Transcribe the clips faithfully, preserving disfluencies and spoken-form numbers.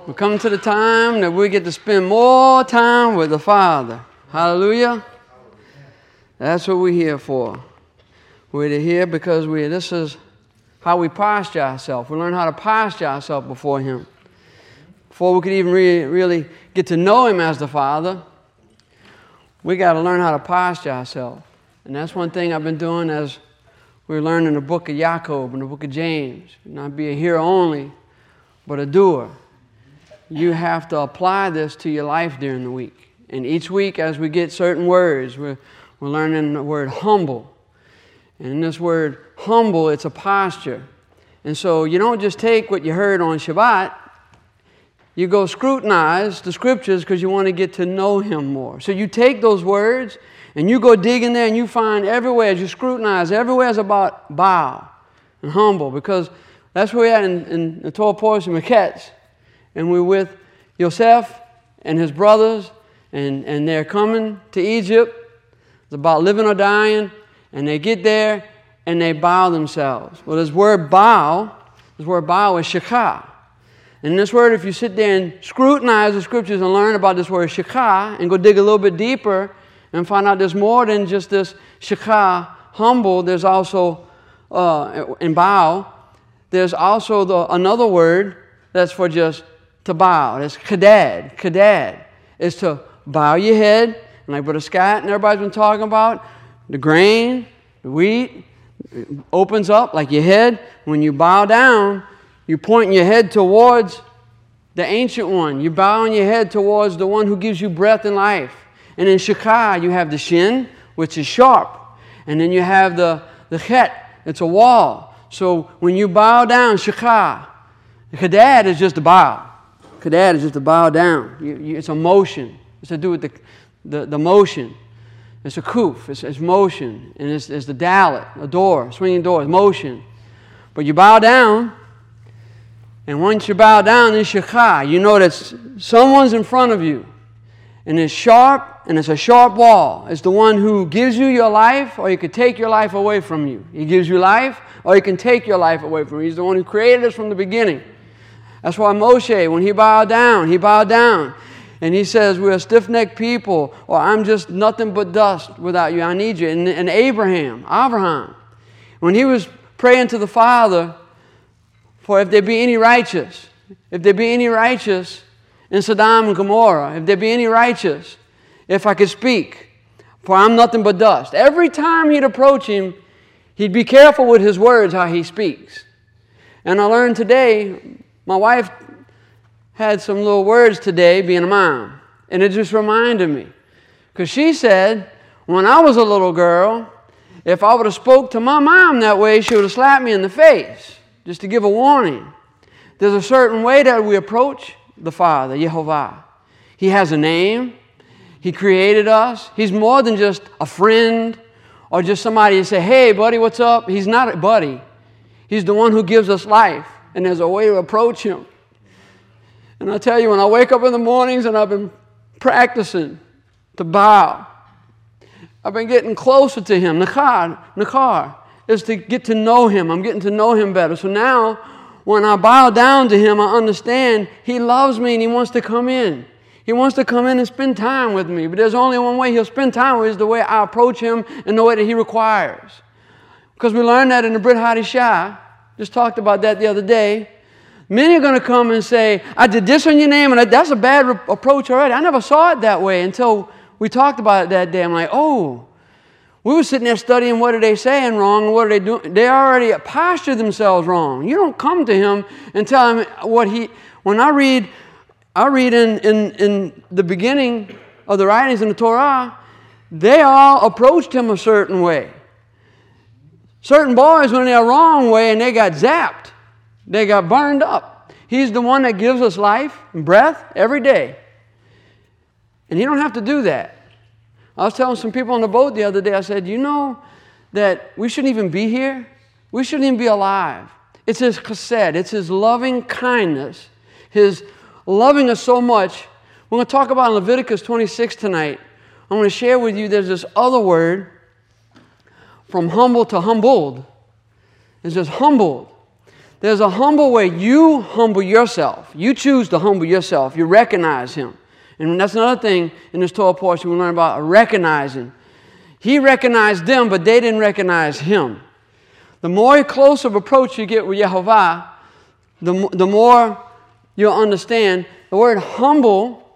We're coming to the time that we get to spend more time with the Father. Hallelujah. That's what we're here for. We're here because we. This is how we posture ourselves. We learn how to posture ourselves before Him. Before we could even re- really get to know Him as the Father, we got to learn how to posture ourselves. And that's one thing I've been doing as we're learning the book of Jacob and the book of James. Not be a hearer only, but a doer. You have to apply this to your life during the week. And each week as we get certain words, we're, we're learning the word humble. And in this word humble, it's a posture. And so you don't just take what you heard on Shabbat. You go scrutinize the scriptures because you want to get to know Him more. So you take those words and you go dig in there and you find everywhere, as you scrutinize, everywhere is about bow and humble, because that's where we're at in, in the Torah portion of Meketz. And we're with Yosef and his brothers, and, and they're coming to Egypt. It's about living or dying. And they get there and they bow themselves. Well, this word bow, this word bow is shekah. And this word, if you sit there and scrutinize the scriptures and learn about this word shekah and go dig a little bit deeper and find out there's more than just this shekah, humble, there's also, uh, in bow, there's also the, another word that's for just to bow. That's kadad. Kadad is to bow your head. And like Brother Scott and everybody's been talking about, the grain, the wheat, it opens up like your head. When you bow down, you're pointing your head towards the Ancient One. You're bowing your head towards the one who gives you breath and life. And in Shekah, you have the shin, which is sharp. And then you have the, the chet, it's a wall. So when you bow down, Shekah, the kadad is just a bow. Kadad is just a bow down. You, you, it's a motion. It's to do with the, the, the motion. It's a kuf. It's, it's motion. And it's, it's the dalet, a door, swinging door. It's motion. But you bow down, and once you bow down in Shekah, you know that someone's in front of you. And it's sharp, and it's a sharp wall. It's the one who gives you your life, or he could take your life away from you. He gives you life, or he can take your life away from you. He's the one who created us from the beginning. That's why Moshe, when he bowed down, he bowed down. And he says, we're a stiff-necked people, or I'm just nothing but dust without you. I need you. And, and Abraham, Abraham, when he was praying to the Father for if there be any righteous, if there be any righteous in Sodom and Gomorrah, if there be any righteous, if I could speak, for I'm nothing but dust. Every time he'd approach him, he'd be careful with his words, how he speaks. And I learned today, my wife had some little words today, being a mom, and it just reminded me. Because she said, when I was a little girl, if I would have spoke to my mom that way, she would have slapped me in the face, just to give a warning. There's a certain way that we approach the Father, Yehovah. He has a name. He created us. He's more than just a friend or just somebody to say, hey, buddy, what's up? He's not a buddy. He's the one who gives us life, and there's a way to approach Him. And I tell you, when I wake up in the mornings and I've been practicing to bow, I've been getting closer to Him. Nakar, Nakar is to get to know Him. I'm getting to know Him better. So now, when I bow down to Him, I understand He loves me and He wants to come in. He wants to come in and spend time with me. But there's only one way He'll spend time with is the way I approach Him and the way that He requires. Because we learned that in the Brit Hadashah. Just talked about that the other day. Many are going to come and say, I did this in your name, and that's a bad re- approach already. I never saw it that way until we talked about it that day. I'm like, oh, we were sitting there studying what are they saying wrong and what are they doing. They already postured themselves wrong. You don't come to Him and tell Him what He... When I read, I read in, in, in the beginning of the writings in the Torah, they all approached Him a certain way. Certain boys went their wrong way and they got zapped. They got burned up. He's the one that gives us life and breath every day. And He don't have to do that. I was telling some people on the boat the other day, I said, you know that we shouldn't even be here? We shouldn't even be alive. It's His chesed. It's His loving kindness. His loving us so much. We're going to talk about Leviticus twenty-six tonight. I'm going to share with you there's this other word from humble to humbled. It's just humbled. There's a humble way. You humble yourself. You choose to humble yourself. You recognize Him. And that's another thing in this Torah portion we learn about recognizing. He recognized them, but they didn't recognize Him. The more close of approach you get with Yehovah, the, the more you'll understand the word humble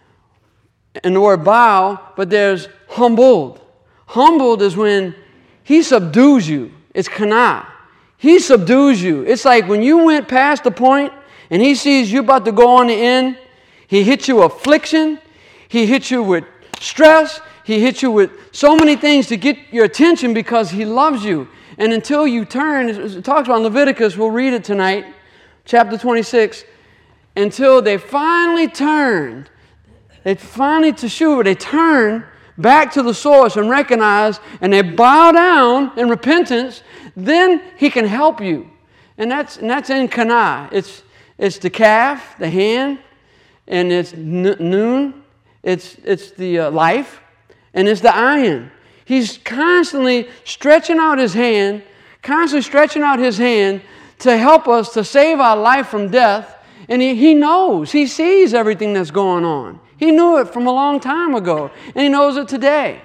and the word bow, but there's humbled. Humbled is when He subdues you. It's kana. He subdues you. It's like when you went past the point and He sees you about to go on the end, He hits you with affliction, He hits you with stress, He hits you with so many things to get your attention because He loves you. And until you turn, it talks about Leviticus, we'll read it tonight, chapter twenty-six, until they finally turned, they finally teshuva, they turn back to the source and recognize, and they bow down in repentance, then He can help you. And that's and that's in Kana. It's it's the calf, the hand, and it's noon, it's it's the uh, life, and it's the iron. He's constantly stretching out His hand, constantly stretching out His hand to help us to save our life from death. And he, he knows, He sees everything that's going on. He knew it from a long time ago, and He knows it today.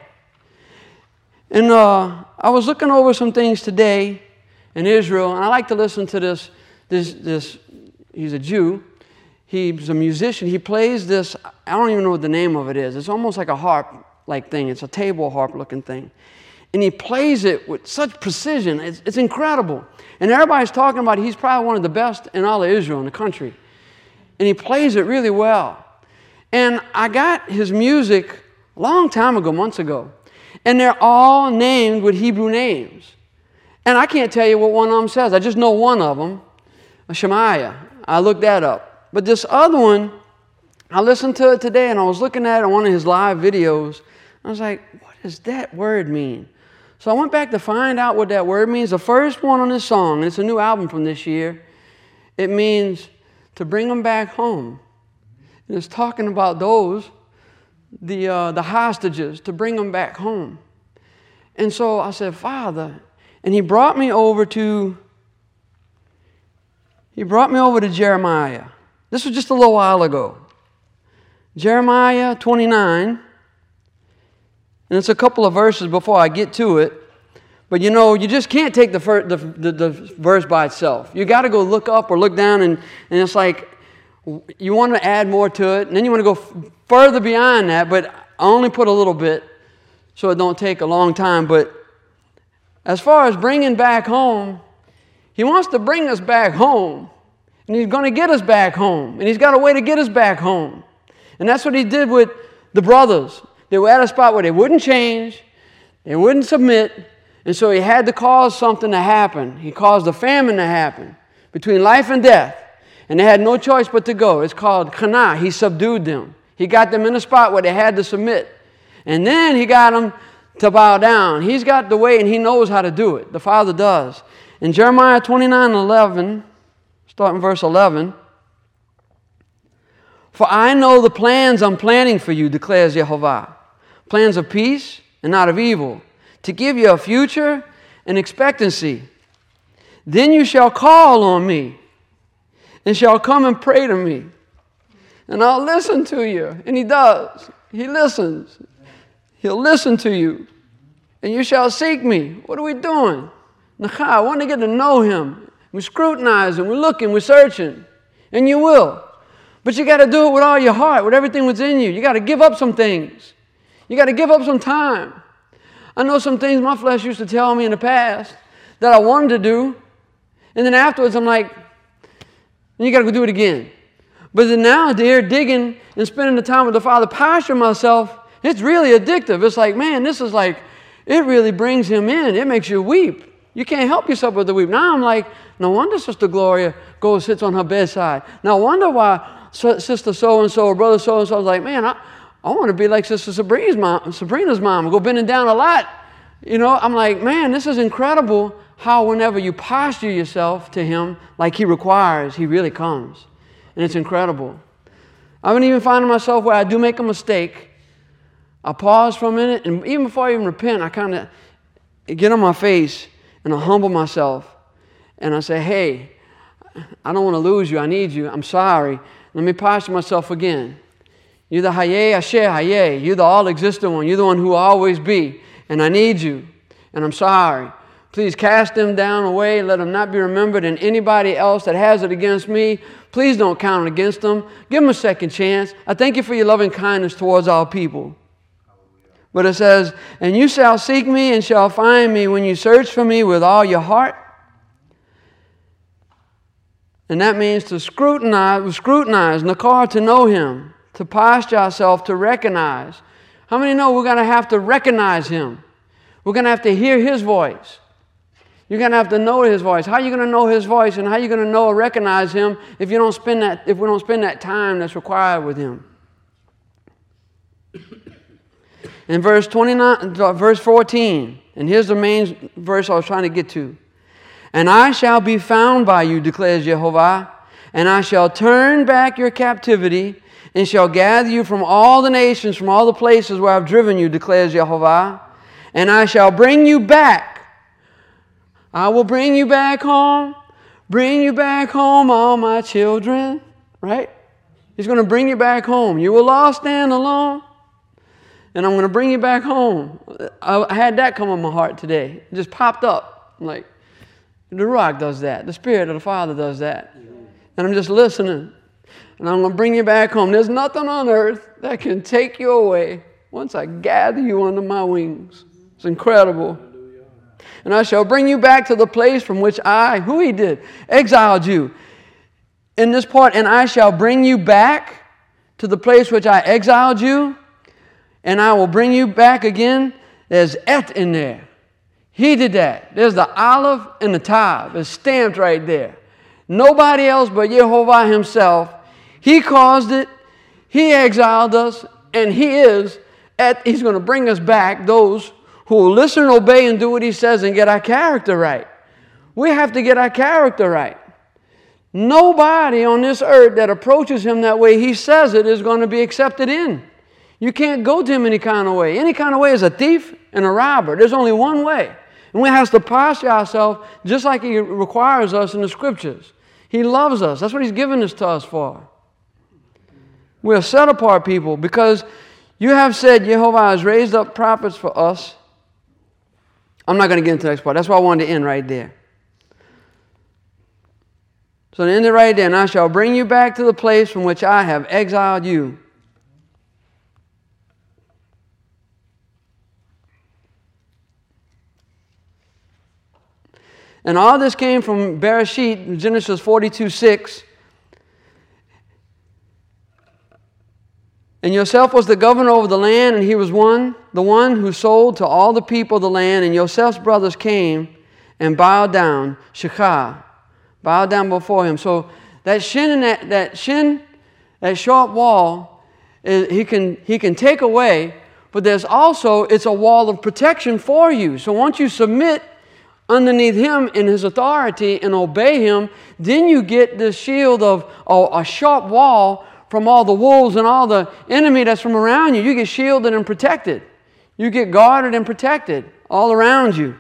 And uh, I was looking over some things today in Israel, and I like to listen to this, this, this, he's a Jew, he's a musician, he plays this, I don't even know what the name of it is, it's almost like a harp-like thing, it's a table harp-looking thing. And he plays it with such precision, it's, it's incredible. And everybody's talking about he's probably one of the best in all of Israel, in the country. And he plays it really well. And I got his music a long time ago, months ago. And they're all named with Hebrew names. And I can't tell you what one of them says. I just know one of them, Shemaiah. I looked that up. But this other one, I listened to it today, and I was looking at it on one of his live videos. I was like, what does that word mean? So I went back to find out what that word means. The first one on this song, and it's a new album from this year, it means to bring them back home. And it's talking about those, the, uh, the hostages, to bring them back home. And so I said, Father, and He brought me over to, He brought me over to Jeremiah. This was just a little while ago. Jeremiah twenty-nine, and it's a couple of verses before I get to it. But you know, you just can't take the, fir- the, the, the verse by itself. You got to go look up or look down, and, and it's like, you want to add more to it, and then you want to go f- further beyond that, but I only put a little bit so it don't take a long time. But as far as bringing back home, He wants to bring us back home, and He's going to get us back home, and He's got a way to get us back home. And that's what He did with the brothers. They were at a spot where they wouldn't change, they wouldn't submit, and so He had to cause something to happen. He caused a famine to happen between life and death. And they had no choice but to go. It's called Kana. He subdued them. He got them in a spot where they had to submit. And then He got them to bow down. He's got the way, and He knows how to do it. The Father does. In Jeremiah twenty-nine eleven, starting verse eleven, for I know the plans I'm planning for you, declares Yehovah. Plans of peace and not of evil, to give you a future and expectancy. Then you shall call on me, and shall come and pray to me, and I'll listen to you. And He does. He listens. He'll listen to you. And you shall seek me. What are we doing? I want to get to know Him. We're scrutinizing, we're looking, we're searching. And you will. But you got to do it with all your heart, with everything that's in you. You got to give up some things. You got to give up some time. I know some things my flesh used to tell me in the past that I wanted to do. And then afterwards I'm like, and you got to go do it again. But then now, dear, digging and spending the time with the Father, posturing myself, it's really addictive. It's like, man, this is like, it really brings Him in. It makes you weep. You can't help yourself but to weep. Now I'm like, no wonder Sister Gloria goes sits on her bedside. No wonder why Sister so-and-so or Brother so-and-so is like, man, I, I want to be like Sister Sabrina's mom, Sabrina's mom, go bending down a lot. You know, I'm like, man, this is incredible how whenever you posture yourself to Him like He requires, He really comes. And it's incredible. I've been even finding myself where I do make a mistake. I pause for a minute, and even before I even repent, I kind of get on my face and I humble myself. And I say, hey, I don't want to lose you. I need you. I'm sorry. Let me posture myself again. You're the Hayeh Asher Hayeh. You're the all-existent one. You're the one who will always be. And I need you. And I'm sorry. Please cast them down away. Let them not be remembered. And anybody else that has it against me, please don't count it against them. Give them a second chance. I thank you for your loving kindness towards all people. But it says, and you shall seek me and shall find me when you search for me with all your heart. And that means to scrutinize, scrutinize, nakar, to know him, to posture ourselves, to recognize. How many know we're going to have to recognize him? We're going to have to hear his voice. You're going to have to know his voice. How are you going to know his voice, and how are you going to know or recognize him if you don't spend that, if we don't spend that time that's required with him? In verse twenty-nine, verse fourteen, and here's the main verse I was trying to get to. And I shall be found by you, declares Jehovah, and I shall turn back your captivity, and shall gather you from all the nations, from all the places where I've driven you, declares Jehovah, and I shall bring you back. I will bring you back home, bring you back home, all my children, right? He's going to bring you back home. You were lost and alone, and I'm going to bring you back home. I had that come on my heart today. It just popped up. I'm like, the Ruach does that. The Spirit of the Father does that. And I'm just listening. And I'm going to bring you back home. There's nothing on earth that can take you away once I gather you under my wings. It's incredible. And I shall bring you back to the place from which I, who he did, exiled you. In this part, and I shall bring you back to the place which I exiled you, and I will bring you back again. There's et in there. He did that. There's the Aleph and the Tav. It's stamped right there. Nobody else but Jehovah himself. He caused it. He exiled us. And he is, at, he's going to bring us back, those who will listen, obey, and do what he says and get our character right. We have to get our character right. Nobody on this earth that approaches him that way he says it is going to be accepted in. You can't go to him any kind of way. Any kind of way is a thief and a robber. There's only one way. And we have to posture ourselves just like he requires us in the Scriptures. He loves us. That's what he's given this to us for. We're a set-apart people because you have said Jehovah has raised up prophets for us. I'm not going to get into the next part. That's why I wanted to end right there. So to end it right there, and I shall bring you back to the place from which I have exiled you. And all this came from Bereshit, Genesis forty-two six. And Yosef was the governor over the land, and he was one, the one who sold to all the people of the land. And Yosef's brothers came and bowed down, Shechah, bowed down before him. So that shin and that, that shin, that sharp wall, is, he can he can take away, but there's also, it's a wall of protection for you. So once you submit underneath him in his authority and obey him, then you get this shield of oh, a sharp wall from all the wolves and all the enemy that's from around you. You get shielded and protected. You get guarded and protected all around you.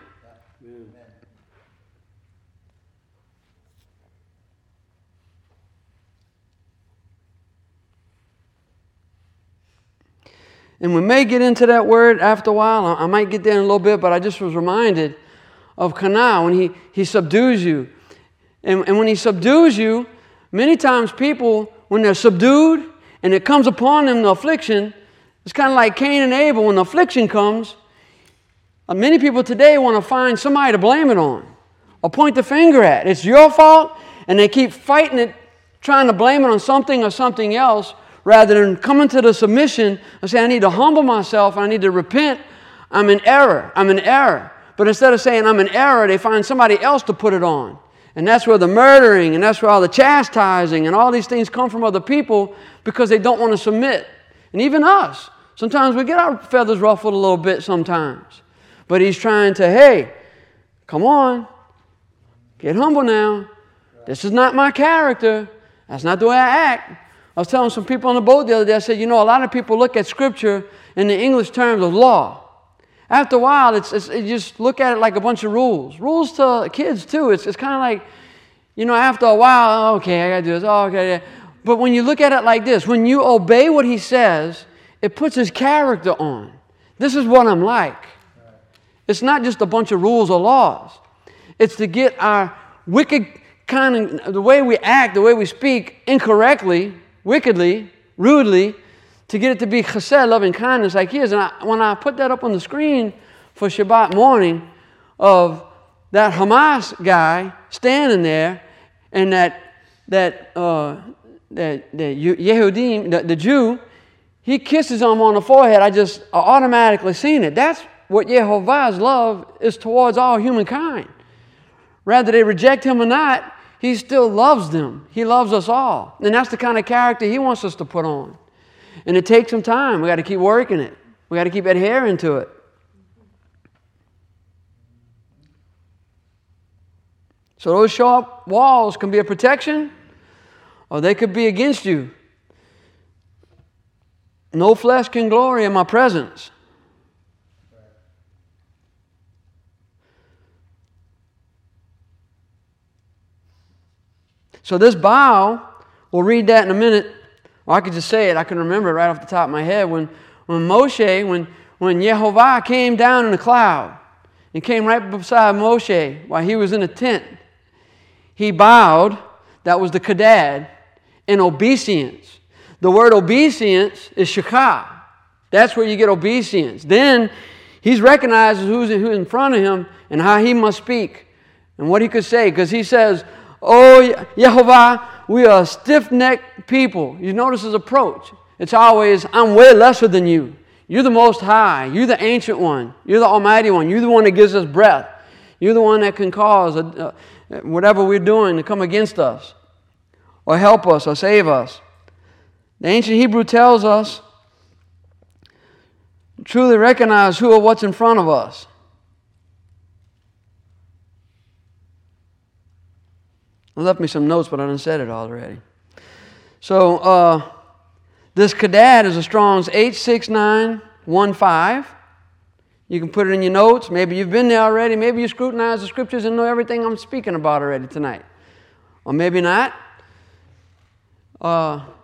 And we may get into that word after a while. I might get there in a little bit, but I just was reminded of Canaan when he, he subdues you. And, and when he subdues you, many times people, when they're subdued and it comes upon them, the affliction, it's kind of like Cain and Abel. When the affliction comes, uh, many people today want to find somebody to blame it on or point the finger at. It's your fault, and they keep fighting it, trying to blame it on something or something else, rather than coming to the submission and say, I need to humble myself, I need to repent, I'm in error, I'm in error. But instead of saying I'm in error, they find somebody else to put it on. And that's where the murdering, and that's where all the chastising and all these things come from other people because they don't want to submit. And even us, sometimes we get our feathers ruffled a little bit sometimes. But he's trying to, hey, come on, get humble now. This is not my character. That's not the way I act. I was telling some people on the boat the other day, I said, you know, a lot of people look at Scripture in the English terms of law. After a while, it's, it's, you just look at it like a bunch of rules. Rules to kids, too. It's, it's kind of like You know, after a while, okay, I got to do this. Oh, okay. Yeah. But when you look at it like this, when you obey what he says, it puts his character on. This is what I'm like. It's not just a bunch of rules or laws. It's to get our wicked kind of, the way we act, the way we speak incorrectly, wickedly, rudely, to get it to be chesed, loving kindness like his. And I, when I put that up on the screen for Shabbat morning of that Hamas guy standing there and that that uh, that, that Yehudim, the, the Jew, he kisses him on the forehead. I just automatically seen it. That's what Yehovah's love is towards all humankind. Whether they reject him or not, he still loves them. He loves us all. And that's the kind of character he wants us to put on. And it takes some time. We got to keep working it. We got to keep adhering to it. So those sharp walls can be a protection, or they could be against you. No flesh can glory in my presence. So this bow, we'll read that in a minute, or I could just say it, I can remember it right off the top of my head. When, when Moshe, when, when Yehovah came down in the cloud, and came right beside Moshe while he was in a tent, he bowed, that was the kadad, in obeisance. The word obeisance is shakah. That's where you get obeisance. Then he's recognized who's, who's in front of him and how he must speak and what he could say. Because he says, "Oh, Yehovah, we are a stiff-necked people." You notice his approach. It's always, "I'm way lesser than you. You're the Most High. You're the Ancient One. You're the Almighty One. You're the one that gives us breath. You're the one that can cause a, a, whatever we're doing to come against us or help us or save us." The ancient Hebrew tells us, truly recognize who or what's in front of us. I left me some notes, but I done said it already. So, uh, this kadad is a Strong's eight six nine one five. You can put it in your notes. Maybe you've been there already. Maybe you scrutinize the scriptures and know everything I'm speaking about already tonight. Or maybe not. Uh,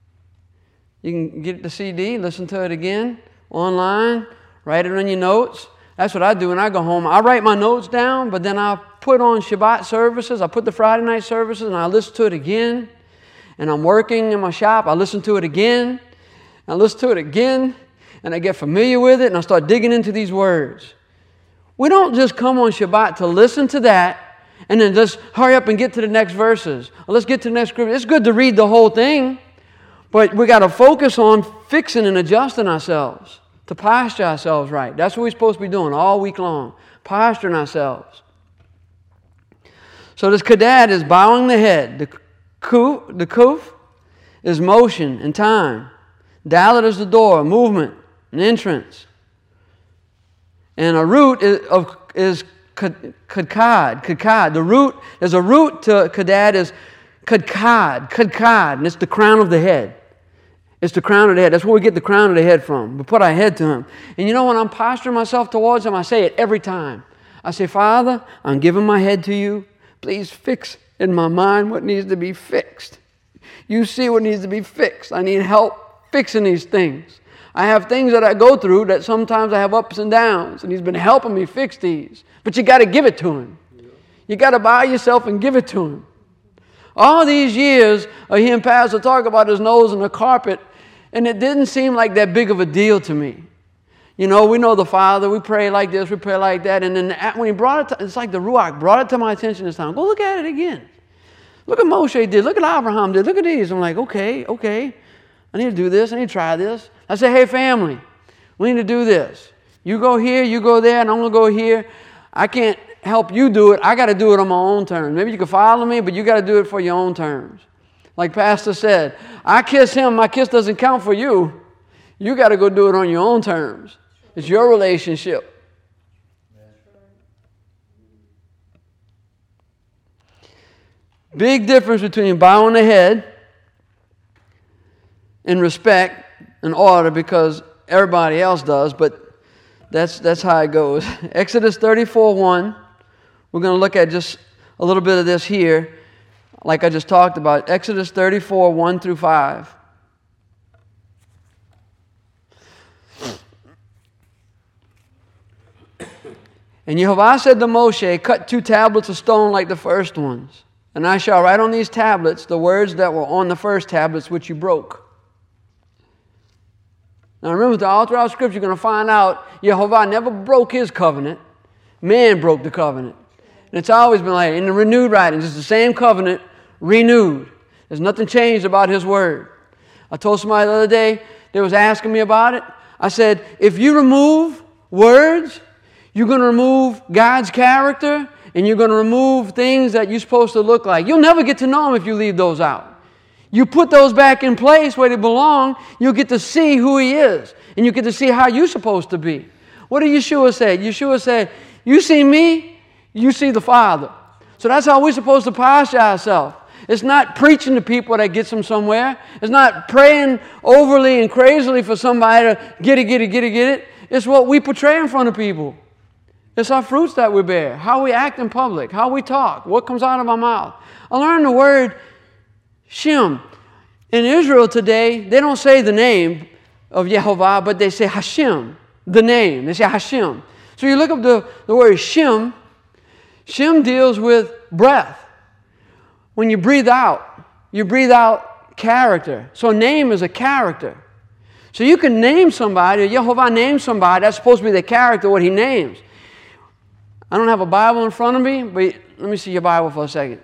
you can get the C D, listen to it again, online, write it on your notes. That's what I do when I go home. I write my notes down, but then I put on Shabbat services. I put the Friday night services, and I listen to it again. And I'm working in my shop. I listen to it again. And I listen to it again. And I get familiar with it, and I start digging into these words. We don't just come on Shabbat to listen to that and then just hurry up and get to the next verses. Or let's get to the next scripture. It's good to read the whole thing, but we got to focus on fixing and adjusting ourselves to posture ourselves right. That's what we're supposed to be doing all week long, posturing ourselves. So this kadad is bowing the head. The kuf, the kuf is motion and time. Dalet is the door, movement, an entrance. And a root is, of, is kadkad, kadkad. The root, there's a root to kadad is kadkad, kadkad, and it's the crown of the head. It's the crown of the head. That's where we get the crown of the head from. We put our head to him. And you know, when I'm posturing myself towards him, I say it every time. I say, "Father, I'm giving my head to you. Please fix in my mind what needs to be fixed. You see what needs to be fixed. I need help fixing these things. I have things that I go through that sometimes I have ups and downs, and he's been helping me fix these. But you got to give it to him. You got to bow yourself and give it to him." All these years of hearing Pastor talk about his nose on the carpet, and it didn't seem like that big of a deal to me. You know, we know the Father. We pray like this. We pray like that. And then when he brought it to, it's like the Ruach brought it to my attention this time. Go look at it again. Look at Moshe did. Look at Abraham did. Look at these. I'm like, okay, okay. I need to do this. I need to try this. I say, "Hey, family, we need to do this. You go here, you go there, and I'm going to go here. I can't help you do it. I got to do it on my own terms. Maybe you can follow me, but you got to do it for your own terms." Like Pastor said, I kiss him. My kiss doesn't count for you. You got to go do it on your own terms. It's your relationship. Big difference between bowing the head in respect and order, because everybody else does, but that's that's how it goes. Exodus thirty-four one. We're going to look at just a little bit of this here. like I just talked about, Exodus thirty-four, one through five. And Yehovah said to Moshe, cut two tablets of stone like the first ones, and I shall write on these tablets the words that were on the first tablets which you broke. Now remember, all throughout Scripture you're going to find out Yehovah never broke his covenant. Man broke the covenant. And it's always been like in the renewed writings, it's the same covenant renewed. There's nothing changed about his word. I told somebody the other day, they was asking me about it. I said, if you remove words, you're going to remove God's character, and you're going to remove things that you're supposed to look like. You'll never get to know him if you leave those out. You put those back in place where they belong, you'll get to see who he is, and you get to see how you're supposed to be. What did Yeshua say? Yeshua said, you see me, you see the Father. So that's how we're supposed to posture ourselves. It's not preaching to people that gets them somewhere. It's not praying overly and crazily for somebody to get it, get it, get it, get it. It's what we portray in front of people. It's our fruits that we bear, how we act in public, how we talk, what comes out of our mouth. I learned the word Shem. In Israel today, they don't say the name of Yehovah, but they say Hashem, the name. They say Hashem. So you look up the, the word Shem. Shem deals with breath. When you breathe out, you breathe out character. So name is a character. So you can name somebody, Yehovah names somebody, that's supposed to be the character, what he names. I don't have a Bible in front of me, but let me see your Bible for a second.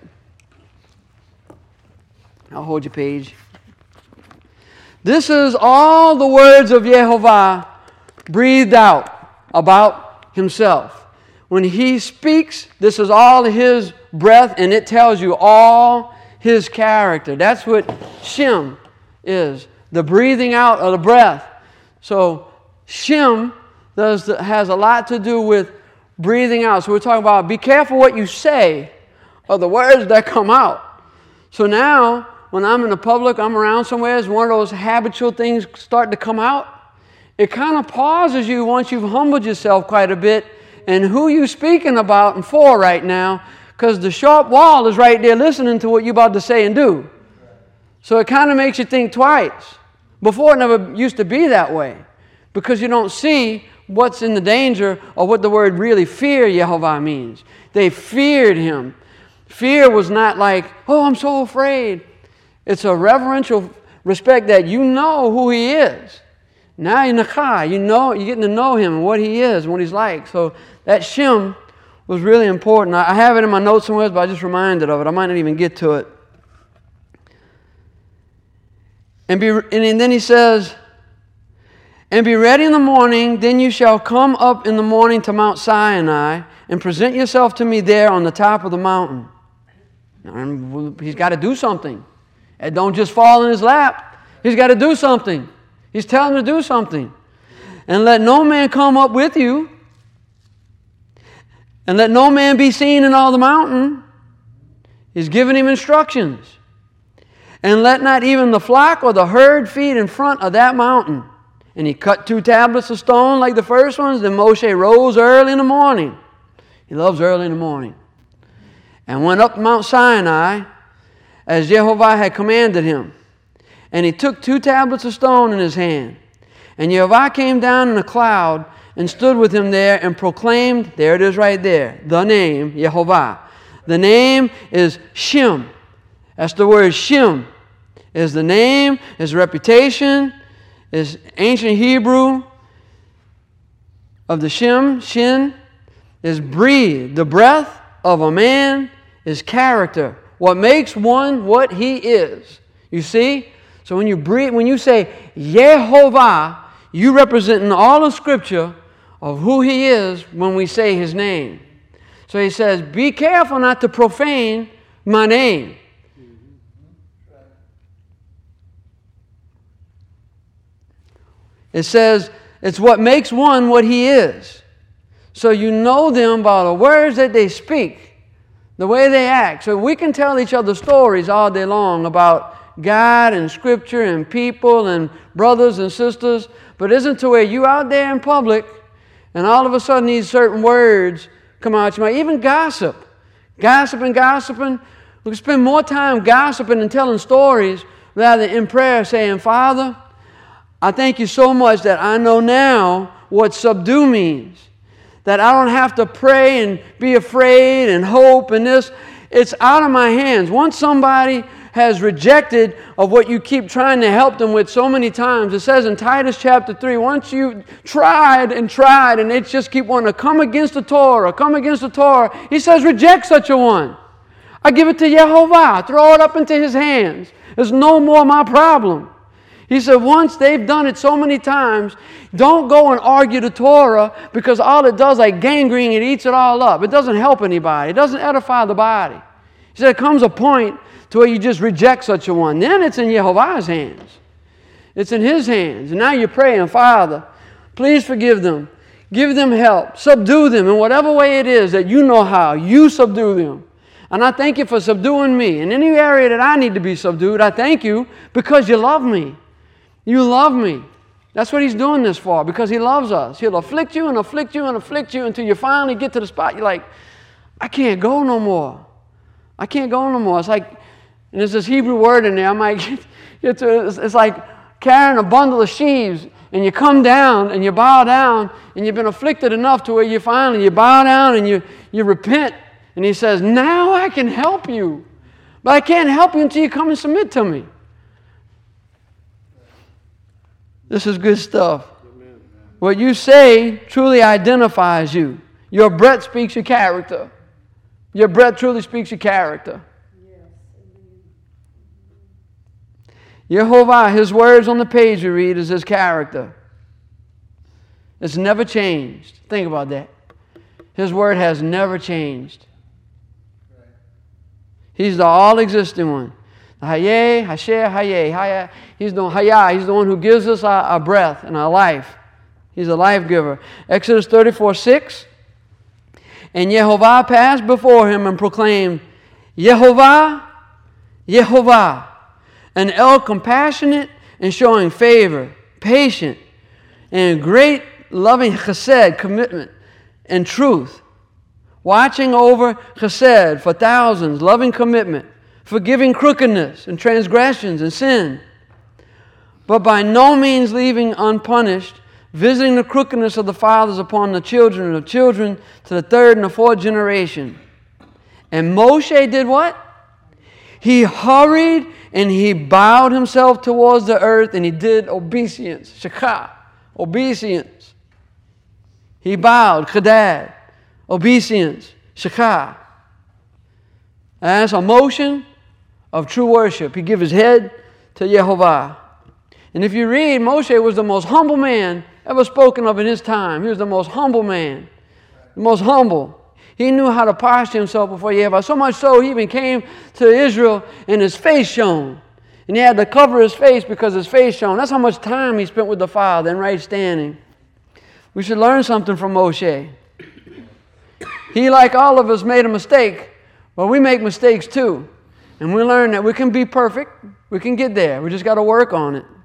I'll hold your page. This is all the words of Yehovah breathed out about himself. When he speaks, this is all his breath, and it tells you all his character. That's what Shem is, the breathing out of the breath. So Shem does the, has a lot to do with breathing out. So we're talking about be careful what you say or the words that come out. So now, when I'm in the public, I'm around somewhere, as one of those habitual things start to come out, it kind of pauses you once you've humbled yourself quite a bit and who you speaking about and for right now, because the sharp wall is right there listening to what you're about to say and do. So it kind of makes you think twice. Before, it never used to be that way, because you don't see what's in the danger or what the word really fear Yehovah means. They feared him. Fear was not like, oh, I'm so afraid. It's a reverential respect that you know who he is. Now you're Nachah, you know, you're getting to know him and what he is and what he's like. So that Shem was really important. I have it in my notes somewhere, but I just reminded of it. I might not even get to it. And, be, and then he says, and be ready in the morning, then you shall come up in the morning to Mount Sinai and present yourself to me there on the top of the mountain. And he's got to do something. It don't just fall in his lap. He's got to do something. He's telling him to do something. And let no man come up with you. And let no man be seen in all the mountain. He's giving him instructions. And let not even the flock or the herd feed in front of that mountain. And he cut two tablets of stone like the first ones. Then Moshe rose early in the morning. He loves early in the morning. And went up Mount Sinai as Yehovah had commanded him. And he took two tablets of stone in his hand. And Yehovah came down in a cloud and stood with him there and proclaimed, there it is right there, the name Yehovah. The name is Shem. That's the word Shem. Is the name, his reputation, is ancient Hebrew of the Shem, Shin, is breathe. The breath of a man is character. What makes one what he is. You see? So when you breathe, when you say Yehovah, you representing all of Scripture of who he is when we say his name. So he says, be careful not to profane my name. It says, it's what makes one what he is. So you know them by the words that they speak, the way they act. So we can tell each other stories all day long about God and Scripture and people and brothers and sisters, but it isn't to where you out there in public and all of a sudden these certain words come out your mouth. Even gossip. Gossiping, gossiping. We can spend more time gossiping and telling stories rather than in prayer saying, Father, I thank you so much that I know now what subdue means. That I don't have to pray and be afraid and hope and this. It's out of my hands. Once somebody has rejected of what you keep trying to help them with so many times, it says in Titus chapter three, once you tried and tried and they just keep wanting to come against the Torah, come against the Torah, he says reject such a one. I give it to Yehovah, throw it up into his hands. It's no more my problem. He said once they've done it so many times, don't go and argue the Torah because all it does like gangrene, it eats it all up. It doesn't help anybody. It doesn't edify the body. He said there comes a point to where you just reject such a one. Then it's in Yehovah's hands. It's in his hands. And now you're praying, Father, please forgive them. Give them help. Subdue them in whatever way it is that you know how. You subdue them. And I thank you for subduing me. In any area that I need to be subdued, I thank you because you love me. You love me. That's what he's doing this for, because he loves us. He'll afflict you and afflict you and afflict you until you finally get to the spot. You're like, I can't go no more. I can't go no more. It's like, and there's this Hebrew word in there. I might get, get to it. It's like carrying a bundle of sheaves, and you come down and you bow down, and you've been afflicted enough to where you finally, you bow down and you, you repent. And he says, now I can help you. But I can't help you until you come and submit to me. This is good stuff. Amen. What you say truly identifies you. Your breath speaks your character. Your breath truly speaks your character. Yes. Yehovah, his words on the page we read is his character. It's never changed. Think about that. His word has never changed. He's the all-existing one. The Hayeh, Hasher, Hayeh, Hayah. He's the Hayah. He's the one who gives us our, our breath and our life. He's a life giver. Exodus thirty-four six. And Yehovah passed before him and proclaimed, Yehovah, Yehovah, an El compassionate and showing favor, patient, and great loving chesed, commitment, and truth, watching over chesed for thousands, loving commitment, forgiving crookedness and transgressions and sin, but by no means leaving unpunished, visiting the crookedness of the fathers upon the children and the children to the third and the fourth generation. And Moshe did what? He hurried and he bowed himself towards the earth and he did obeisance, shakah, obeisance. He bowed, chadad, obeisance, shakah. That's a motion of true worship. He gave his head to Yehovah. And if you read, Moshe was the most humble man ever spoken of in his time. He was the most humble man, the most humble. He knew how to posture himself before Yehovah. So much so, he even came to Israel and his face shone. And he had to cover his face because his face shone. That's how much time he spent with the Father in right standing. We should learn something from Moshe. He, like all of us, made a mistake. But we make mistakes too. And we learn that we can be perfect. We can get there. We just got to work on it.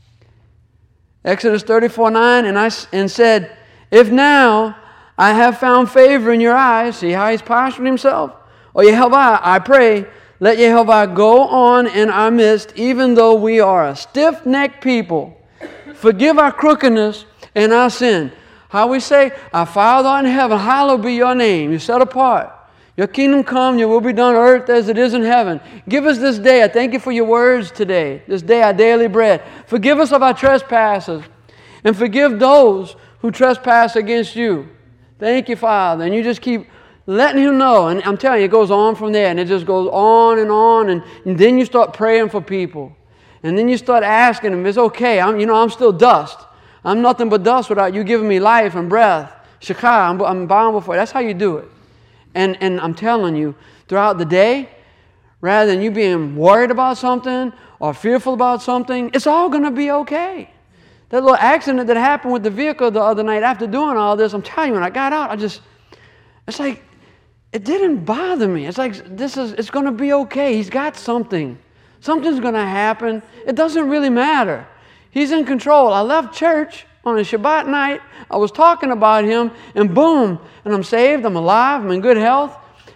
Exodus thirty-four nine, and I and said, if now I have found favor in your eyes, see how he's postured himself? O Yehovah, I pray, let Yehovah go on in our midst, even though we are a stiff-necked people. Forgive our crookedness and our sin. How we say, our Father in heaven, hallowed be your name. You're set apart. Your kingdom come, your will be done on earth as it is in heaven. Give us this day. I thank you for your words today. This day our daily bread. Forgive us of our trespasses and forgive those who trespass against you. Thank you, Father. And you just keep letting him know. And I'm telling you, it goes on from there. And it just goes on and on. And, and then you start praying for people. And then you start asking them, it's okay. I'm, you know, I'm still dust. I'm nothing but dust without you giving me life and breath. Shekah, I'm, I'm bound before you. That's how you do it. And, and I'm telling you, throughout the day, rather than you being worried about something or fearful about something, it's all going to be okay. That little accident that happened with the vehicle the other night, after doing all this, I'm telling you, when I got out, I just, it's like, it didn't bother me. It's like, this is, it's going to be okay. He's got something. Something's going to happen. It doesn't really matter. He's in control. I left church on a Shabbat night. I was talking about him, and boom, and I'm saved, I'm alive, I'm in good health.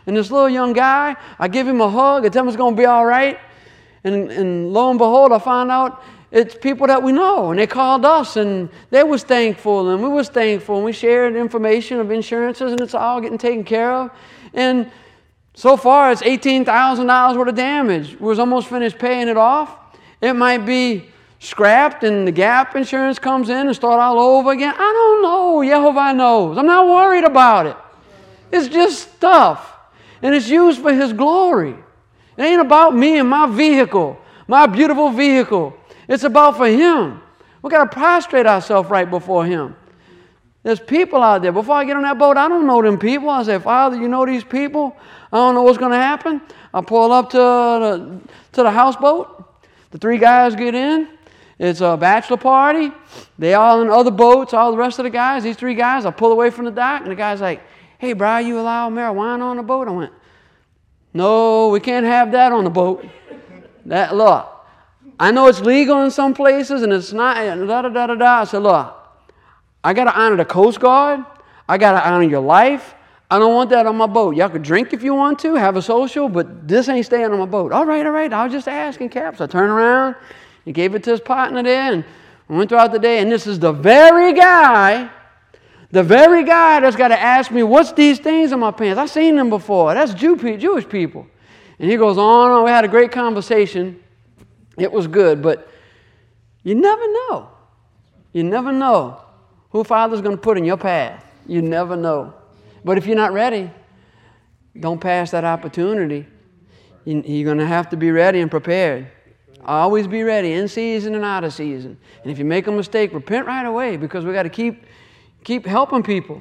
And this little young guy, I give him a hug, I tell him it's going to be all right. And, and lo and behold, I find out it's people that we know. And they called us, and they was thankful, and we was thankful. And we shared information of insurances, and it's all getting taken care of. And so far, it's eighteen thousand dollars worth of damage. We was almost finished paying it off. It might be scrapped, and the gap insurance comes in and start all over again. I don't know. Yehovah knows. I'm not worried about it. It's just stuff. And it's used for His glory. It ain't about me and my vehicle, my beautiful vehicle. It's about for Him. We've got to prostrate ourselves right before Him. There's people out there. Before I get on that boat, I don't know them people. I say, Father, you know these people? I don't know what's going to happen. I pull up to the, to the houseboat. The three guys get in. It's a bachelor party. They all in other boats, all the rest of the guys. These three guys, I pull away from the dock, and the guy's like, hey, bro, you allow marijuana on the boat? I went, no, we can't have that on the boat. That, look, I know it's legal in some places, and it's not, da-da-da-da-da. I said, look, I got to honor the Coast Guard. I got to honor your life. I don't want that on my boat. Y'all could drink if you want to, have a social, but this ain't staying on my boat. All right, all right, I was just asking, Caps. I turned around, he gave it to his partner there, and we went throughout the day, and this is the very guy, the very guy that's got to ask me, what's these things in my pants? I've seen them before. That's Jew, Jewish people. And he goes on and on. We had a great conversation. It was good, but you never know. You never know who Father's going to put in your path. You never know. But if you're not ready, don't pass that opportunity. You're going to have to be ready and prepared. Always be ready, in season and out of season. And if you make a mistake, repent right away, because we got to keep keep helping people.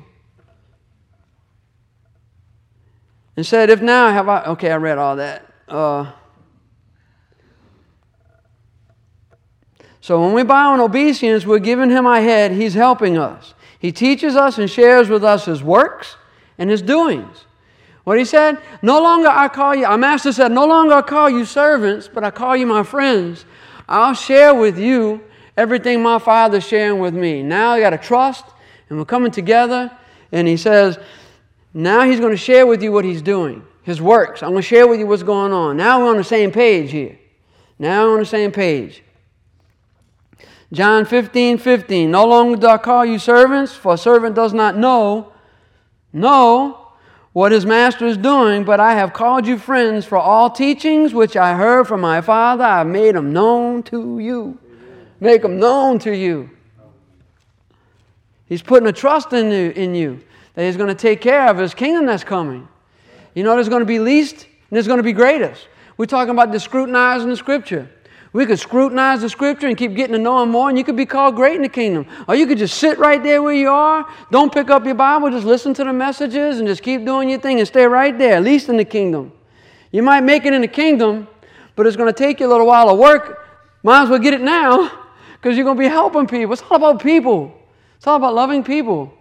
And said, if now have I... Okay, I read all that. Uh, so when we bow in obeisance, we're giving Him our head. He's helping us. He teaches us and shares with us His works and His doings. What He said? No longer I call you... Our Master said, no longer I call you servants, but I call you my friends. I'll share with you everything my Father's sharing with me. Now you got to trust, and we're coming together. And He says, now He's going to share with you what He's doing, His works. I'm going to share with you what's going on. Now we're on the same page here. Now we're on the same page. John fifteen fifteen. No longer do I call you servants, for a servant does not know, know what his master is doing, but I have called you friends, for all teachings which I heard from my Father, I have made them known to you. Make them known to you. He's putting a trust in you, in you that He's going to take care of His kingdom that's coming. You know, there's going to be least and there's going to be greatest. We're talking about the scrutinizing the Scripture. We could scrutinize the Scripture and keep getting to know Him more, and you could be called great in the kingdom. Or you could just sit right there where you are, don't pick up your Bible, just listen to the messages and just keep doing your thing and stay right there, at least in the kingdom. You might make it in the kingdom, but it's going to take you a little while to work. Might as well get it now, because you're going to be helping people. It's all about people. It's all about loving people.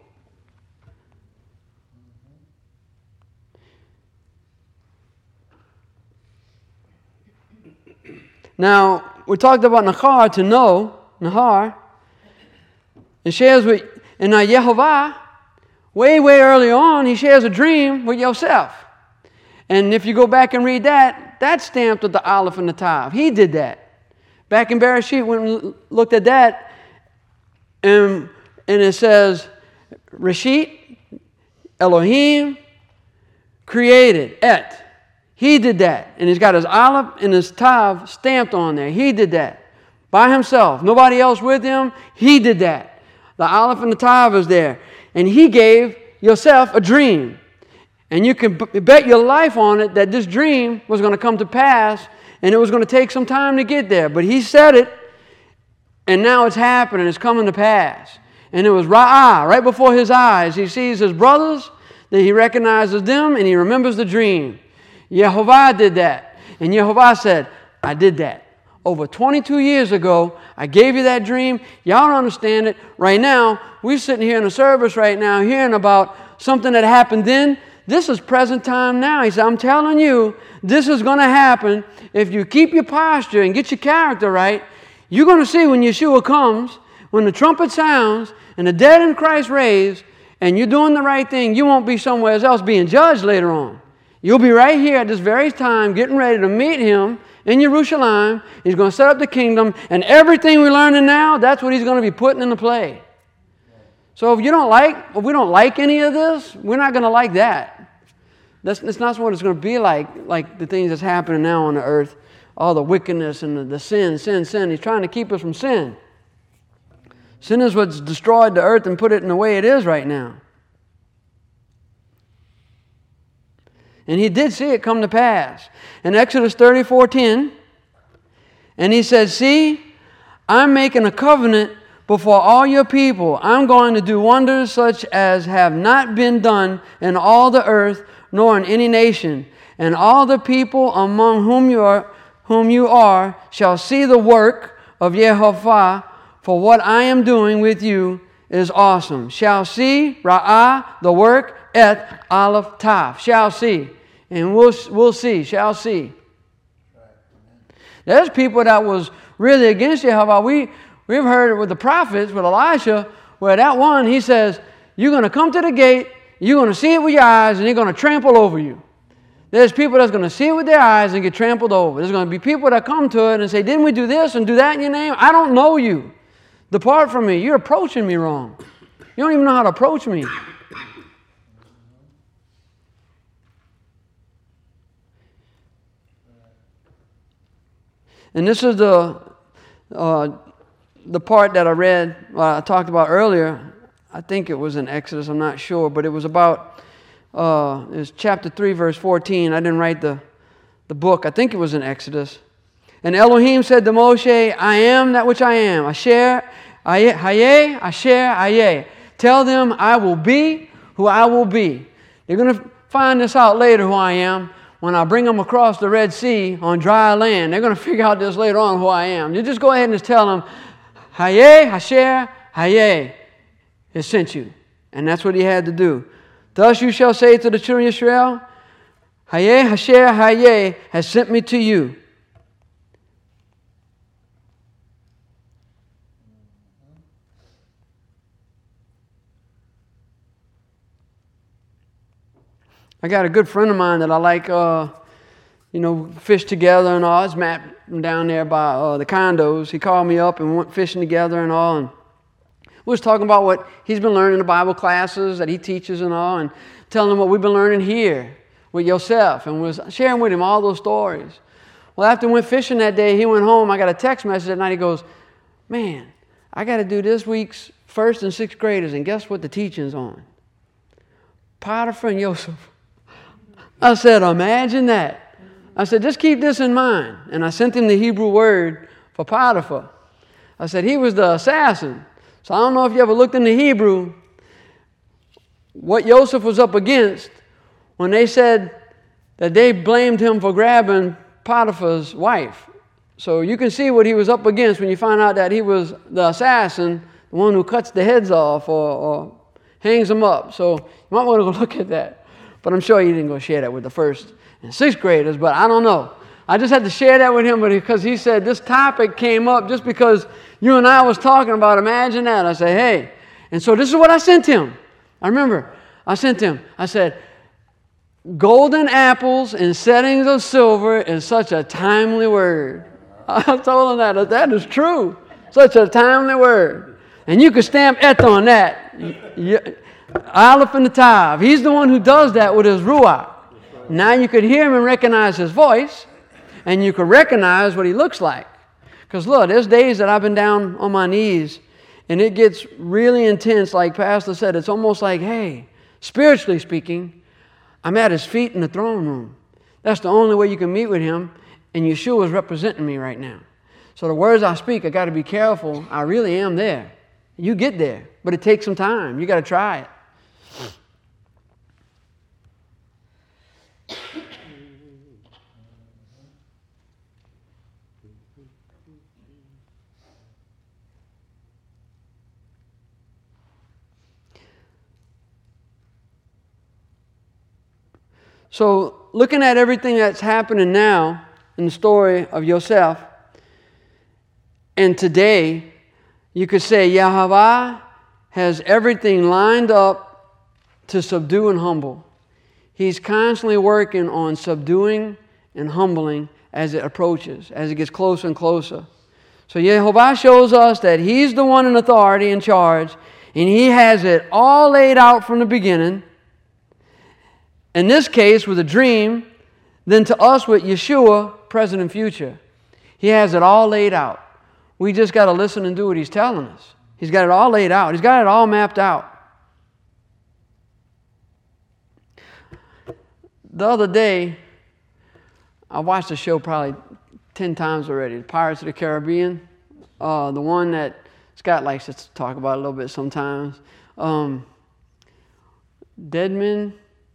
Now, we talked about Nahar, to know, Nahar. It shares with, and now Yehovah, way, way early on, he shares a dream with Yosef. And if you go back and read that, that's stamped with the Aleph and the Tav. He did that. Back in Bereshit, when we looked at that, and, and it says, Reshit, Elohim, created, Et. He did that. And he's got his Aleph and his Tav stamped on there. He did that. By himself. Nobody else with him. He did that. The Aleph and the Tav is there. And he gave Yosef a dream. And you can bet your life on it that this dream was going to come to pass, and it was going to take some time to get there. But he said it, and now it's happening. It's coming to pass. And it was Ra'ah, right before his eyes. He sees his brothers, that he recognizes them, and he remembers the dream. Yehovah did that. And Yehovah said, I did that. Over twenty-two years ago, I gave you that dream. Y'all don't understand it. Right now, we're sitting here in a service right now hearing about something that happened then. This is present time now. He said, I'm telling you, this is going to happen. If you keep your posture and get your character right, you're going to see when Yeshua comes, when the trumpet sounds, and the dead in Christ raised, and you're doing the right thing, you won't be somewhere else being judged later on. You'll be right here at this very time getting ready to meet him in Jerusalem. He's going to set up the kingdom, and everything we're learning now, that's what he's going to be putting into play. So if you don't like, if we don't like any of this, we're not going to like that. That's, that's not what it's going to be like, like the things that's happening now on the earth, all the wickedness and the, the sin, sin, sin. He's trying to keep us from sin. Sin is what's destroyed the earth and put it in the way it is right now. And he did see it come to pass. In Exodus thirty-four ten, and he said, see, I'm making a covenant before all your people. I'm going to do wonders such as have not been done in all the earth, nor in any nation. And all the people among whom you are, whom you are shall see the work of Yehovah, for what I am doing with you is awesome. Shall see, Ra'ah, the work, Et, Aleph, Taf. Shall see. And we'll, we'll see, shall see. There's people that was really against Yehovah. We, we've heard it with the prophets, with Elisha, where that one, he says, you're going to come to the gate, you're going to see it with your eyes, and you're going to trample over you. There's people that's going to see it with their eyes and get trampled over. There's going to be people that come to it and say, didn't we do this and do that in your name? I don't know you. Depart from me. You're approaching me wrong. You don't even know how to approach me. And this is the uh, the part that I read, well, I talked about earlier. I think it was in Exodus, I'm not sure, but it was about, uh, it was chapter three, verse fourteen. I didn't write the, the book. I think it was in Exodus. And Elohim said to Moshe, I am that which I am. Asher, Hayeh, Asher, Hayeh. Tell them I will be who I will be. They're going to find this out later who I am. When I bring them across the Red Sea on dry land, they're going to figure out this later on who I am. You just go ahead and just tell them, Hayeh, Hasher, Hayeh has sent you. And that's what he had to do. Thus you shall say to the children of Israel, Hayeh, Hasher, Hayeh has sent me to you. I got a good friend of mine that I like, uh, you know, fish together and all. It's Matt down there by uh, the condos. He called me up and we went fishing together and all. And we was talking about what he's been learning in the Bible classes that he teaches and all, and telling him what we've been learning here with Yosef, and was sharing with him all those stories. Well, after we went fishing that day, he went home. I got a text message that night. He goes, man, I got to do this week's first and sixth graders, and guess what the teaching's on? Potiphar and Yosef. I said, imagine that. I said, just keep this in mind. And I sent him the Hebrew word for Potiphar. I said, he was the assassin. So I don't know if you ever looked in the Hebrew, what Yosef was up against when they said that they blamed him for grabbing Potiphar's wife. So you can see what he was up against when you find out that he was the assassin, the one who cuts the heads off or, or hangs them up. So you might want to go look at that. But I'm sure he didn't go share that with the first and sixth graders, but I don't know. I just had to share that with him because he said this topic came up just because you and I was talking about, imagine that. I said, hey. And so this is what I sent him. I remember I sent him. I said, golden apples in settings of silver is such a timely word. I told him that. That is true. Such a timely word. And you could stamp et on that. You, Aleph and the Tav. He's the one who does that with his Ruach. Now you could hear him and recognize his voice, and you could recognize what he looks like. Because look, there's days that I've been down on my knees, and it gets really intense. Like Pastor said, it's almost like, hey, spiritually speaking, I'm at his feet in the throne room. That's the only way you can meet with him, and Yeshua is representing me right now. So the words I speak, I got to be careful. I really am there. You get there, but it takes some time. You got to try it. So, looking at everything that's happening now in the story of Yosef, and today, you could say Yahweh has everything lined up to subdue and humble. He's constantly working on subduing and humbling as it approaches, as it gets closer and closer. So Yehovah shows us that He's the one in authority, in charge, and He has it all laid out from the beginning. In this case, with a dream, then to us with Yeshua, present and future. He has it all laid out. We just got to listen and do what He's telling us. He's got it all laid out. He's got it all mapped out. The other day, I watched the show probably ten times already, Pirates of the Caribbean. Uh, the one that Scott likes to talk about a little bit sometimes. Um, Dead Men.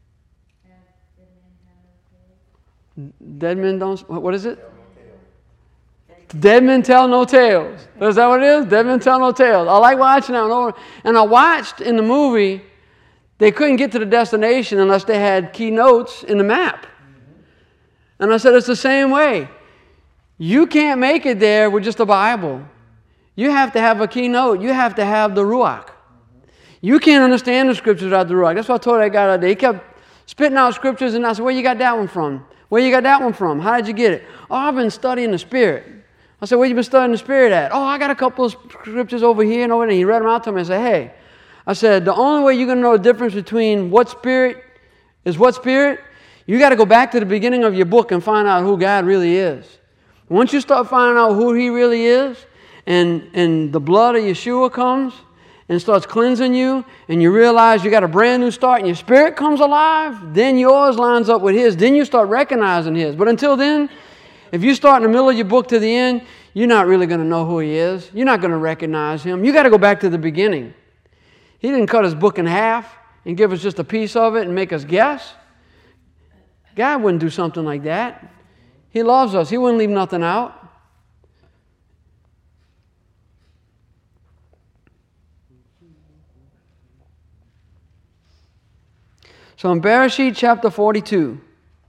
Dead Men Don't... What is it? Dead Men Tell No Tales. Is that what it is? Dead Men Tell No Tales. I like watching that. And I watched in the movie, they couldn't get to the destination unless they had key notes in the map. And I said, it's the same way. You can't make it there with just a Bible. You have to have a keynote. You have to have the Ruach. You can't understand the scriptures without the Ruach. That's what I told that guy that day. He kept spitting out scriptures, and I said, where you got that one from? Where you got that one from? How did you get it? Oh, I've been studying the Spirit. I said, where you been studying the Spirit at? Oh, I got a couple of scriptures over here and over there. And he read them out to me. I said, hey, I said, the only way you're going to know the difference between what Spirit is what Spirit, you got to go back to the beginning of your book and find out who God really is. Once you start finding out who He really is, and, and the blood of Yeshua comes and starts cleansing you, and you realize you got a brand new start, and your spirit comes alive, then yours lines up with His. Then you start recognizing His. But until then, if you start in the middle of your book to the end, you're not really going to know who He is. You're not going to recognize Him. You got to go back to the beginning. He didn't cut His book in half and give us just a piece of it and make us guess. God wouldn't do something like that. He loves us. He wouldn't leave nothing out. So in Bereshit chapter forty-two,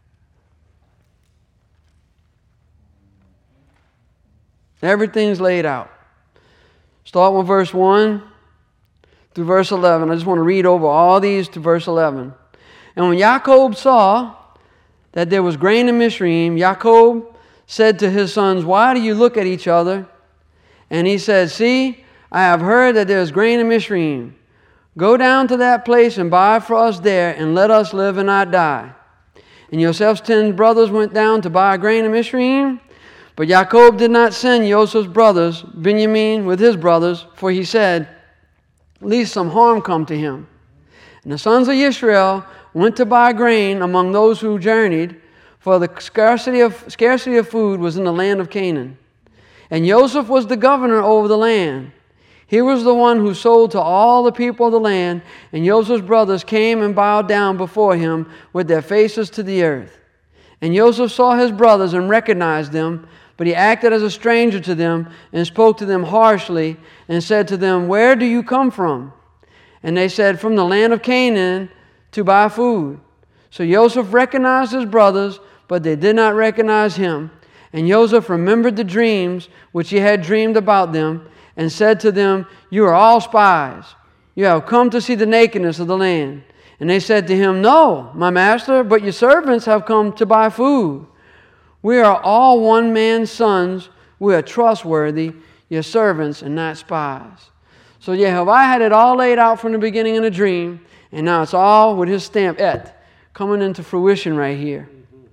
everything's laid out. Start with verse one through verse eleven. I just want to read over all these to verse eleven. And when Jacob saw that there was grain in Mizraim, Jacob said to his sons, why do you look at each other? And he said, see, I have heard that there is grain in Mizraim. Go down to that place and buy for us there, and let us live and not die. And Joseph's ten brothers went down to buy grain in Mizraim, but Jacob did not send Joseph's brothers, Benjamin with his brothers, for he said, lest some harm come to him. And the sons of Israel went to buy grain among those who journeyed, for the scarcity of, scarcity of food was in the land of Canaan. And Joseph was the governor over the land. He was the one who sold to all the people of the land, and Joseph's brothers came and bowed down before him with their faces to the earth. And Joseph saw his brothers and recognized them, but he acted as a stranger to them and spoke to them harshly and said to them, where do you come from? And they said, from the land of Canaan to buy food. So Joseph recognized his brothers, but they did not recognize him. And Joseph remembered the dreams which he had dreamed about them, and said to them, you are all spies. You have come to see the nakedness of the land. And they said to him, no, my master, but your servants have come to buy food. We are all one man's sons. We are trustworthy, your servants, and not spies. So Yehovah had it all laid out from the beginning in a dream, and now it's all with His stamp, et, coming into fruition right here.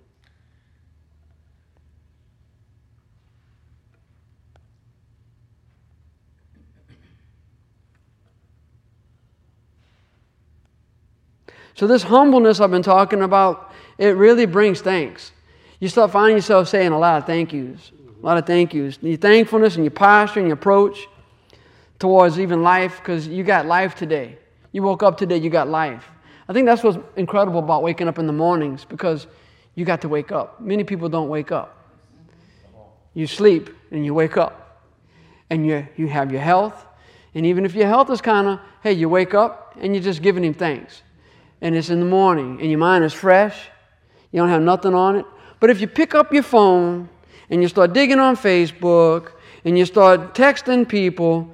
So this humbleness I've been talking about, it really brings thanks. You start finding yourself saying a lot of thank yous. A lot of thank yous. Your thankfulness and your posture and your approach towards even life, because you got life today. You woke up today, you got life. I think that's what's incredible about waking up in the mornings, because you got to wake up. Many people don't wake up. You sleep and you wake up. And you, you have your health. And even if your health is kind of, hey, you wake up and you're just giving Him thanks. And it's in the morning, and your mind is fresh. You don't have nothing on it. But if you pick up your phone, and you start digging on Facebook, and you start texting people,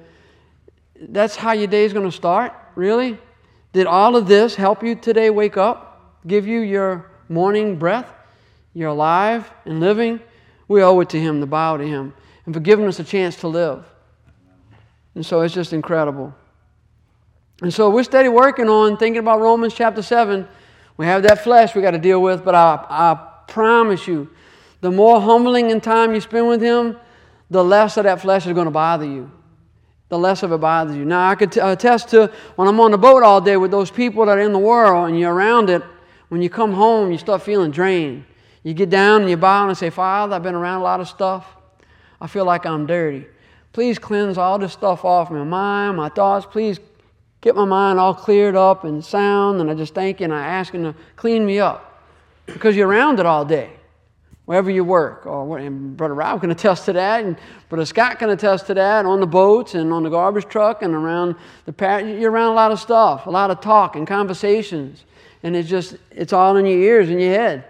that's how your day is going to start? Really? Did all of this help you today wake up? give you your morning breath, you're alive and living, we owe it to Him to bow to Him and for giving us a chance to live. And so it's just incredible. And so we're steady working on thinking about Romans chapter seven. We have that flesh we got to deal with, but I, I promise you, the more humbling in time you spend with Him, the less of that flesh is going to bother you. The less of it bothers you. Now, I could t- attest to when I'm on the boat all day with those people that are in the world and you're around it, when you come home, you start feeling drained. You get down and you bow and say, Father, I've been around a lot of stuff. I feel like I'm dirty. Please cleanse all this stuff off my mind, my thoughts. Please get my mind all cleared up and sound. And I just thank you and I ask Him to clean me up. Because you're around it all day. Wherever you work, or and Brother Rob can attest to that, and Brother Scott can attest to that, on the boats and on the garbage truck and around the par- you're around a lot of stuff, a lot of talk and conversations, and it's just, it's all in your ears and your head.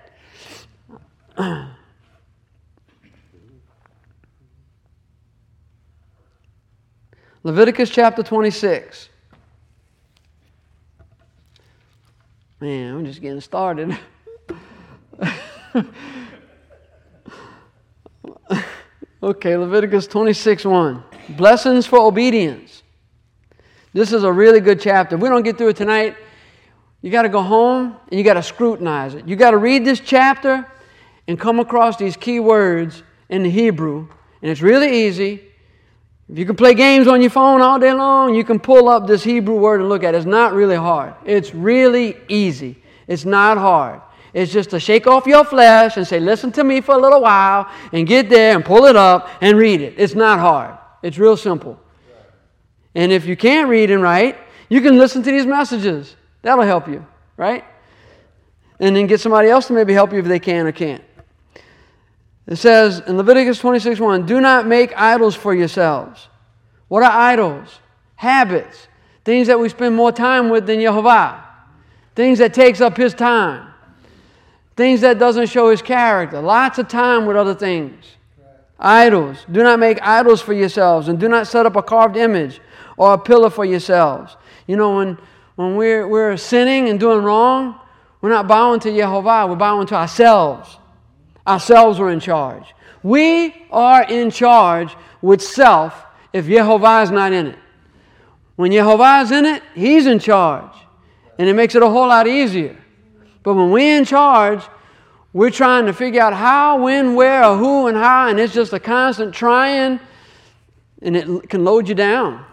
Leviticus chapter twenty-six. Man, I'm just getting started. Okay, Leviticus twenty-six one. Blessings for obedience. This is a really good chapter. If we don't get through it tonight, you got to go home and you got to scrutinize it. You got to read this chapter and come across these key words in the Hebrew. And it's really easy. If you can play games on your phone all day long, you can pull up this Hebrew word and look at it. It's not really hard. It's really easy. It's not hard. It's just to shake off your flesh and say, listen to me for a little while, and get there and pull it up and read it. It's not hard. It's real simple. And if you can't read and write, you can listen to these messages. That'll help you, right? And then get somebody else to maybe help you if they can or can't. It says in Leviticus twenty-six one, do not make idols for yourselves. What are idols? Habits. Things that we spend more time with than Yehovah. Things that takes up His time. Things that doesn't show His character. Lots of time with other things. Idols. Do not make idols for yourselves, and do not set up a carved image or a pillar for yourselves. You know, when, when we're, we're sinning and doing wrong, we're not bowing to Yehovah, we're bowing to ourselves. Ourselves are in charge. We are in charge with self if Yehovah is not in it. When Yehovah is in it, He's in charge. And it makes it a whole lot easier. But when we're in charge, we're trying to figure out how, when, where, or who, and how, and it's just a constant trying, and it can load you down.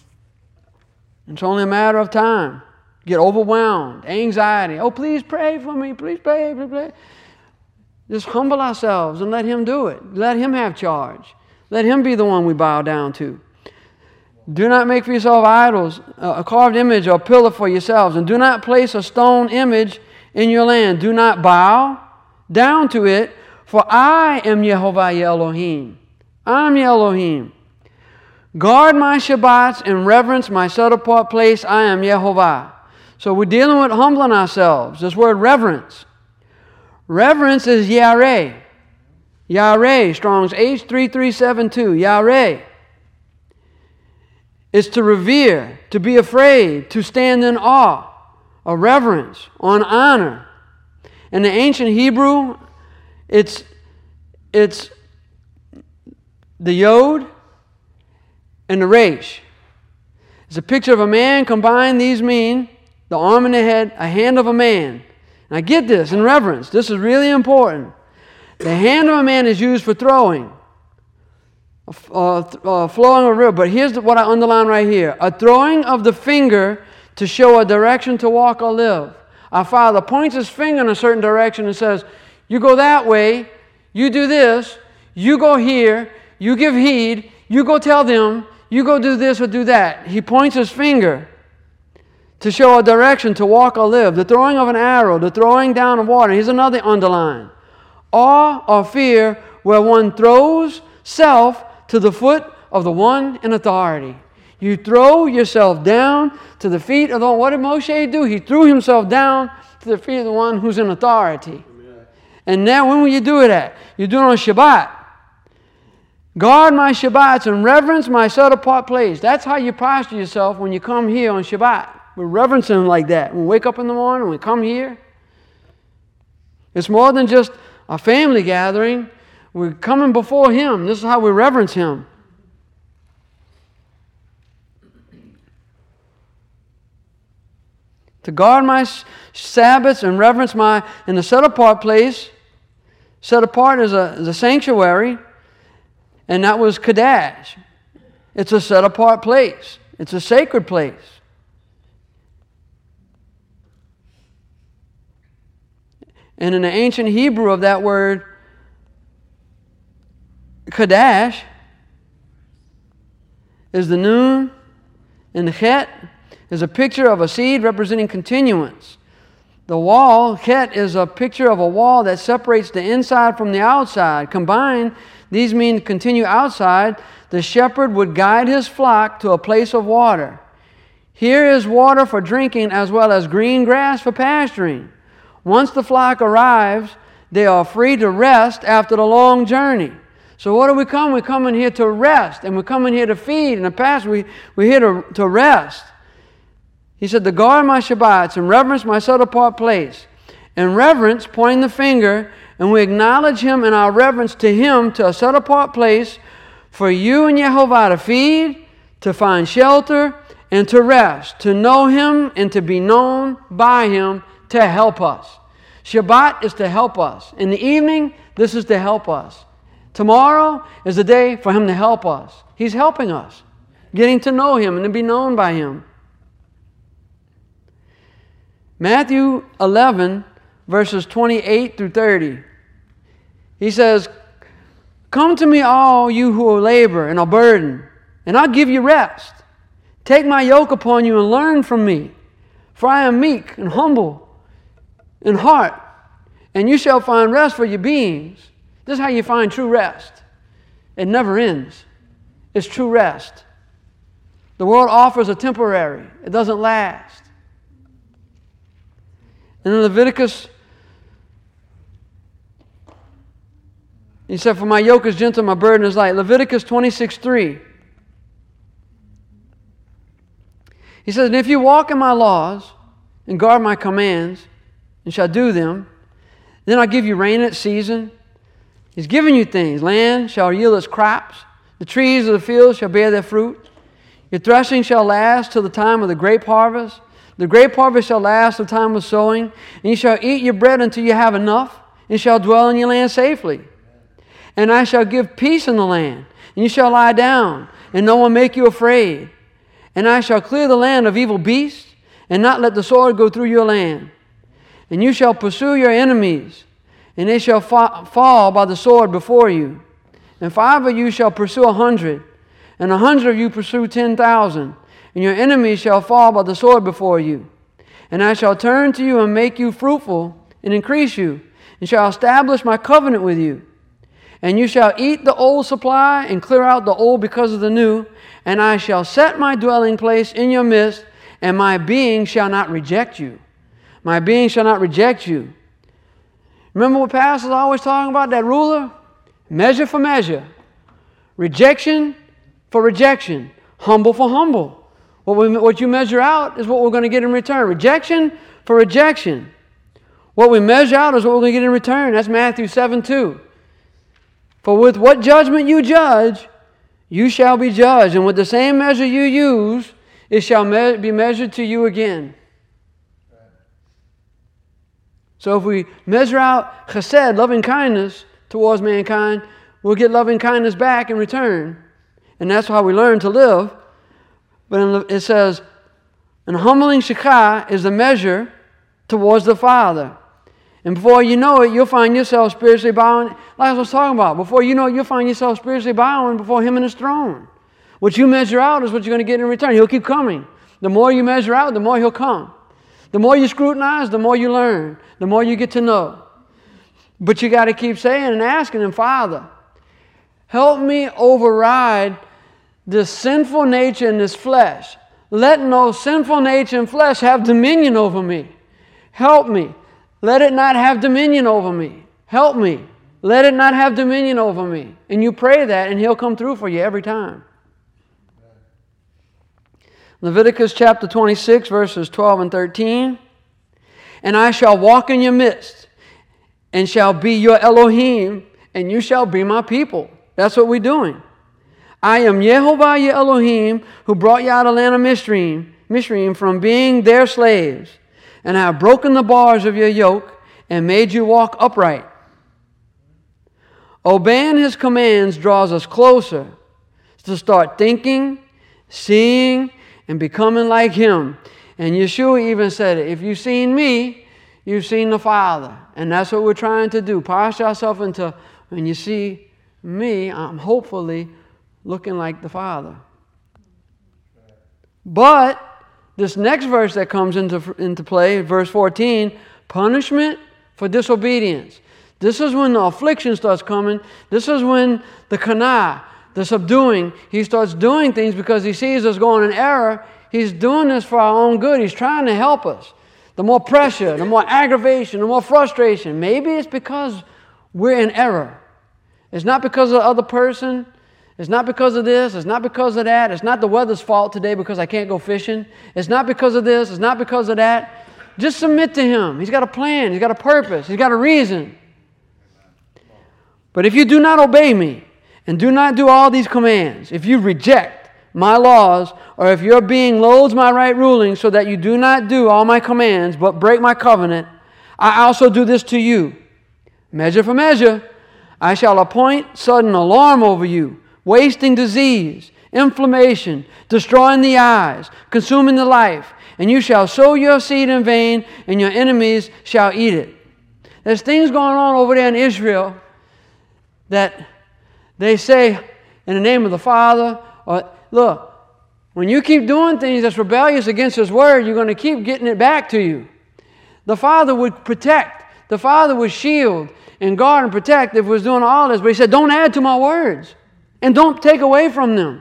It's only a matter of time. Get overwhelmed, anxiety. Oh, please pray for me. Please pray, please pray. Just humble ourselves and let Him do it. Let Him have charge. Let Him be the one we bow down to. Do not make for yourself idols, a carved image or pillar for yourselves, and do not place a stone image in your land. Do not bow down to it, for I am Yehovah your Elohim. I am your Elohim. Guard my Shabbats and reverence my set-apart place. I am Yehovah. So we're dealing with humbling ourselves. This word reverence. Reverence is Yareh. Yareh, Strong's H three three seven two. Yareh. It's to revere, to be afraid, to stand in awe. A reverence, on honor. In the ancient Hebrew, it's, it's the Yod and the Resh. It's a picture of a man. Combined, these mean the arm and the head, a hand of a man. Now get this in reverence. This is really important. The hand of a man is used for throwing, uh, uh, flowing a river. But here's the, what I underline right here. A throwing of the finger to show a direction to walk or live. Our Father points His finger in a certain direction and says, you go that way, you do this, you go here, you give heed, you go tell them, you go do this or do that. He points His finger to show a direction to walk or live. The throwing of an arrow, the throwing down of water. Here's another underline. Awe or fear where one throws self to the foot of the one in authority. You throw yourself down to the feet of the one. What did Moshe do? He threw himself down to the feet of the one who's in authority. Amen. And now when will you do it at? You do it on Shabbat. Guard my Shabbats and reverence my set-apart place. That's how you posture yourself when you come here on Shabbat. We're reverencing Him like that. When we wake up in the morning, we come here, It's more than just a family gathering. We're coming before Him. This is how we reverence Him. To guard my Sabbaths and reverence my, in the set-apart place, set apart as a, as a sanctuary, and that was Kadash. It's a set-apart place. It's a sacred place. And in the ancient Hebrew of that word, Kadash, is the Nun, and the Chet is a picture of a seed representing continuance. The wall, Chet, is a picture of a wall that separates the inside from the outside. Combined, these mean continue outside. The shepherd would guide his flock to a place of water. Here is water for drinking as well as green grass for pasturing. Once the flock arrives, they are free to rest after the long journey. So what do we come? We come in here to rest, and we come in here to feed. In the past, we, we're here to, to rest. He said, to guard my Shabbats and reverence my set-apart place. And reverence, pointing the finger, and we acknowledge Him in our reverence to Him, to a set-apart place for you and Yehovah to feed, to find shelter, and to rest, to know Him and to be known by Him to help us. Shabbat is to help us. In the evening, this is to help us. Tomorrow is the day for Him to help us. He's helping us, getting to know Him and to be known by Him. Matthew eleven, verses twenty-eight through thirty. He says, come to me, all you who labor and are burdened, and I'll give you rest. Take my yoke upon you and learn from me, for I am meek and humble in heart, and you shall find rest for your beings. This is how you find true rest. It never ends. It's true rest. The world offers a temporary. It doesn't last. And in Leviticus, he said, for my yoke is gentle, my burden is light. Leviticus twenty-six three. He says, and if you walk in my laws and guard my commands and shall do them, then I'll give you rain at season. He's giving you things. Land shall yield its crops. The trees of the field shall bear their fruit. Your threshing shall last till the time of the grape harvest. The grape harvest shall last the time of sowing, and you shall eat your bread until you have enough, and shall dwell in your land safely. And I shall give peace in the land, and you shall lie down, and no one make you afraid. And I shall clear the land of evil beasts, and not let the sword go through your land. And you shall pursue your enemies, and they shall fa- fall by the sword before you. And five of you shall pursue a hundred, and a hundred of you pursue ten thousand. And your enemies shall fall by the sword before you. And I shall turn to you and make you fruitful and increase you, and shall establish my covenant with you. And you shall eat the old supply and clear out the old because of the new. And I shall set my dwelling place in your midst, and my being shall not reject you. My being shall not reject you. Remember what Pastor's always talking about, that ruler? Measure for measure. Rejection for rejection. Humble for humble. What, we, what you measure out is what we're going to get in return. Rejection for rejection. What we measure out is what we're going to get in return. That's Matthew seven two. For with what judgment you judge, you shall be judged. And with the same measure you use, it shall me- be measured to you again. So if we measure out chesed, loving kindness, towards mankind, we'll get loving kindness back in return. And that's how we learn to live. But it says, and humbling shekah is the measure towards the Father. And before you know it, you'll find yourself spiritually bowing. Like I was talking about, before you know it, you'll find yourself spiritually bowing before Him and His throne. What you measure out is what you're going to get in return. He'll keep coming. The more you measure out, the more He'll come. The more you scrutinize, the more you learn. The more you get to know. But you got to keep saying and asking Him, Father, help me override this sinful nature in this flesh. Let no sinful nature and flesh have dominion over me. Help me. Let it not have dominion over me. Help me. Let it not have dominion over me. And you pray that, and He'll come through for you every time. Leviticus chapter twenty-six, verses twelve and thirteen. And I shall walk in your midst, and shall be your Elohim, and you shall be my people. That's what we're doing. I am Yehovah your Elohim, who brought you out of the land of Mizraim, Mizraim from being their slaves, and I have broken the bars of your yoke and made you walk upright. Obeying his commands draws us closer to start thinking, seeing, and becoming like him. And Yeshua even said it, if you've seen me, you've seen the Father. And that's what we're trying to do. Posture ourselves into, when you see me, I'm hopefully looking like the Father. But this next verse that comes into, into play, verse fourteen, punishment for disobedience. This is when the affliction starts coming. This is when the kana, the subduing, he starts doing things because he sees us going in error. He's doing this for our own good. He's trying to help us. The more pressure, the more aggravation, the more frustration. Maybe it's because we're in error. It's not because of the other person. It's not because of this. It's not because of that. It's not the weather's fault today because I can't go fishing. It's not because of this. It's not because of that. Just submit to him. He's got a plan. He's got a purpose. He's got a reason. But if you do not obey me and do not do all these commands, if you reject my laws, or if your being loathes my right ruling so that you do not do all my commands but break my covenant, I also do this to you. Measure for measure, I shall appoint sudden alarm over you, wasting disease, inflammation, destroying the eyes, consuming the life, and you shall sow your seed in vain, and your enemies shall eat it. There's things going on over there in Israel that they say in the name of the Father, or look, when you keep doing things that's rebellious against His Word, you're going to keep getting it back to you. The Father would protect. The Father would shield and guard and protect if He was doing all this. But He said, don't add to my words and don't take away from them.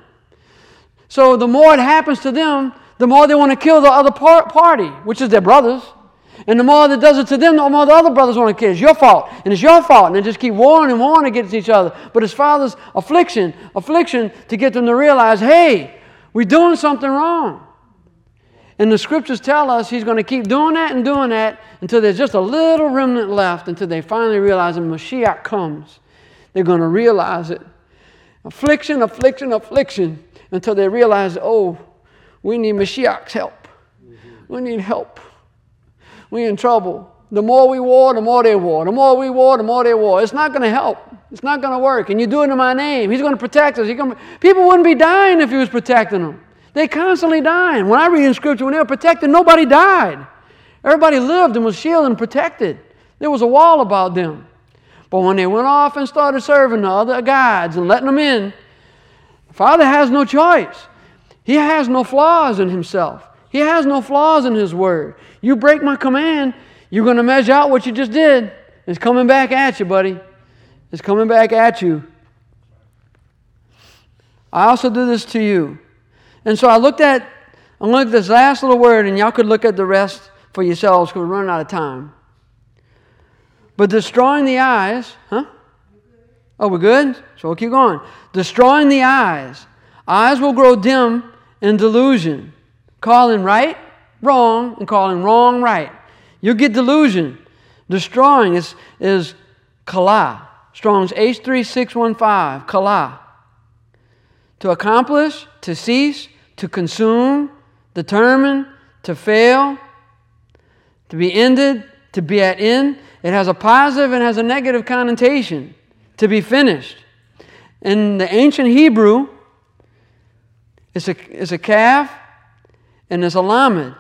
So the more it happens to them, the more they want to kill the other par- party, which is their brothers. And the more that does it to them, the more the other brothers want to kill. It's your fault, and it's your fault. And they just keep warring and warring against each other. But it's Father's affliction, affliction to get them to realize, hey, we're doing something wrong. And the Scriptures tell us He's going to keep doing that and doing that until there's just a little remnant left, until they finally realize when Mashiach comes, they're going to realize it. Affliction, affliction, affliction, until they realize, oh, we need Mashiach's help. We need help. We're in trouble. The more we war, the more they war. The more we war, the more they war. It's not going to help. It's not going to work. And you do it in my name. He's going to protect us. He gonna, people wouldn't be dying if He was protecting them. They're constantly dying. When I read in Scripture, when they were protected, nobody died. Everybody lived and was shielded and protected. There was a wall about them. But when they went off and started serving the other gods and letting them in, the Father has no choice. He has no flaws in Himself. He has no flaws in His Word. You break my command, you're going to measure out what you just did. It's coming back at you, buddy. It's coming back at you. I also do this to you. And so I looked at, I looked at this last little word, and y'all could look at the rest for yourselves because we're running out of time. But destroying the eyes, huh? Oh, we're good? So we'll keep going. Destroying the eyes. Eyes will grow dim in delusion. Calling right, wrong, and calling wrong, right. You'll get delusion. Destroying is, is kala. Strong's H three six one five, kala. To accomplish, to cease, to consume, determine, to fail, to be ended, to be at end. It has a positive and has a negative connotation. To be finished. In the ancient Hebrew, it's a, it's a calf and it's a lamed.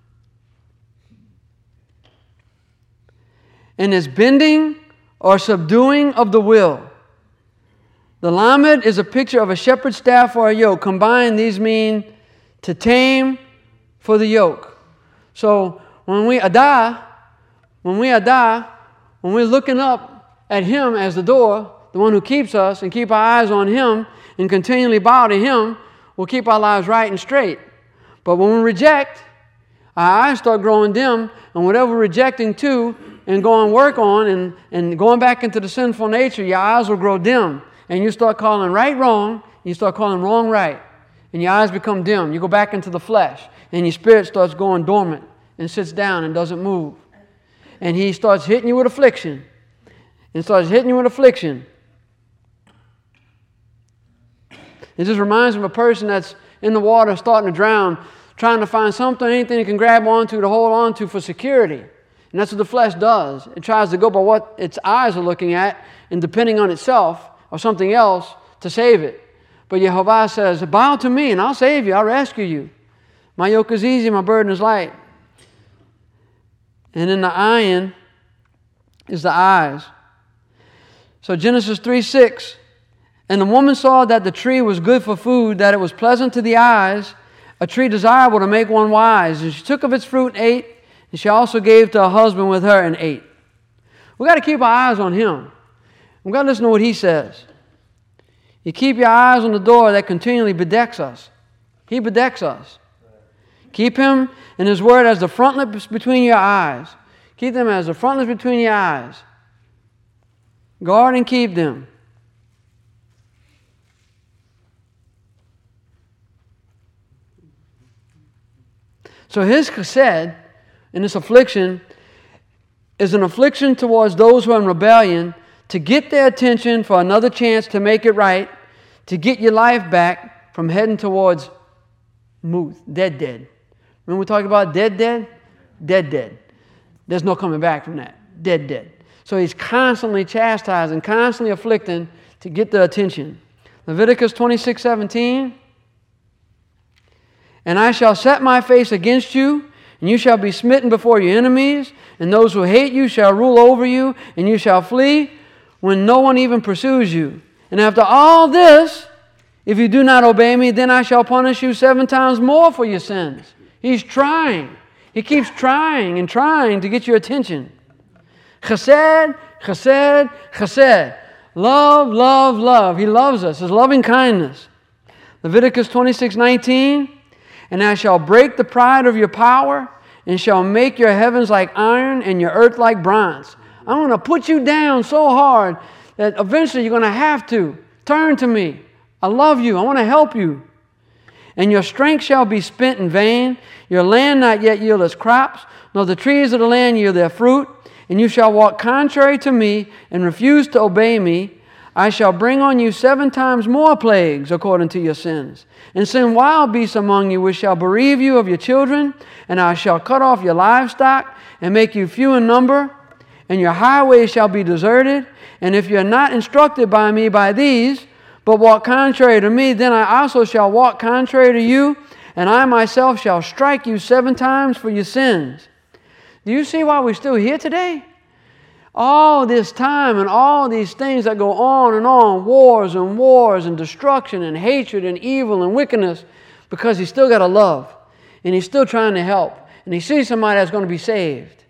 And it's bending or subduing of the will. The lamed is a picture of a shepherd's staff or a yoke. Combined, these mean to tame for the yoke. So when we adah, when we adah, when we're looking up at Him as the door, the one who keeps us, and keep our eyes on Him and continually bow to Him, we'll keep our lives right and straight. But when we reject, our eyes start growing dim, and whatever we're rejecting to and going work on and, and going back into the sinful nature, your eyes will grow dim. And you start calling right wrong, and you start calling wrong right. And your eyes become dim. You go back into the flesh, and your spirit starts going dormant and sits down and doesn't move. And He starts hitting you with affliction. and starts hitting you with affliction. It just reminds me of a person that's in the water starting to drown, trying to find something, anything it can grab onto to hold onto for security. And that's what the flesh does. It tries to go by what its eyes are looking at and depending on itself or something else to save it. But Yehovah says, bow to me and I'll save you, I'll rescue you. My yoke is easy, my burden is light. And in the ayin is the eyes. So Genesis three six, and the woman saw that the tree was good for food, that it was pleasant to the eyes, a tree desirable to make one wise. And she took of its fruit and ate, and she also gave to her husband with her and ate. We've got to keep our eyes on him. We've got to listen to what he says. You keep your eyes on the door that continually bedecks us. He bedecks us. Keep him and his word as the frontlet between your eyes. Keep them as the frontlets between your eyes. Guard and keep them. So his chesed in this affliction is an affliction towards those who are in rebellion to get their attention for another chance to make it right, to get your life back from heading towards muth, dead, dead. Remember we talked about dead, dead? Dead, dead. There's no coming back from that. Dead, dead. So he's constantly chastising, constantly afflicting to get the attention. Leviticus twenty-six seventeen. And I shall set my face against you, and you shall be smitten before your enemies, and those who hate you shall rule over you, and you shall flee when no one even pursues you. And after all this, if you do not obey me, then I shall punish you seven times more for your sins. He's trying. He keeps trying and trying to get your attention. Chesed, chesed, chesed. Love, love, love. He loves us. His loving kindness. Leviticus twenty-six nineteen. And I shall break the pride of your power, and shall make your heavens like iron and your earth like bronze. I'm going to put you down so hard that eventually you're going to have to turn to me. I love you. I want to help you. And your strength shall be spent in vain, your land not yet yield its crops, nor the trees of the land yield their fruit, and you shall walk contrary to me and refuse to obey me. I shall bring on you seven times more plagues according to your sins, and send wild beasts among you which shall bereave you of your children, and I shall cut off your livestock and make you few in number, and your highways shall be deserted. And if you are not instructed by me by these, but walk contrary to me, then I also shall walk contrary to you, and I myself shall strike you seven times for your sins. Do you see why we're still here today? All this time and all these things that go on and on, wars and wars and destruction and hatred and evil and wickedness, because he's still got a love and he's still trying to help and he sees somebody that's going to be saved.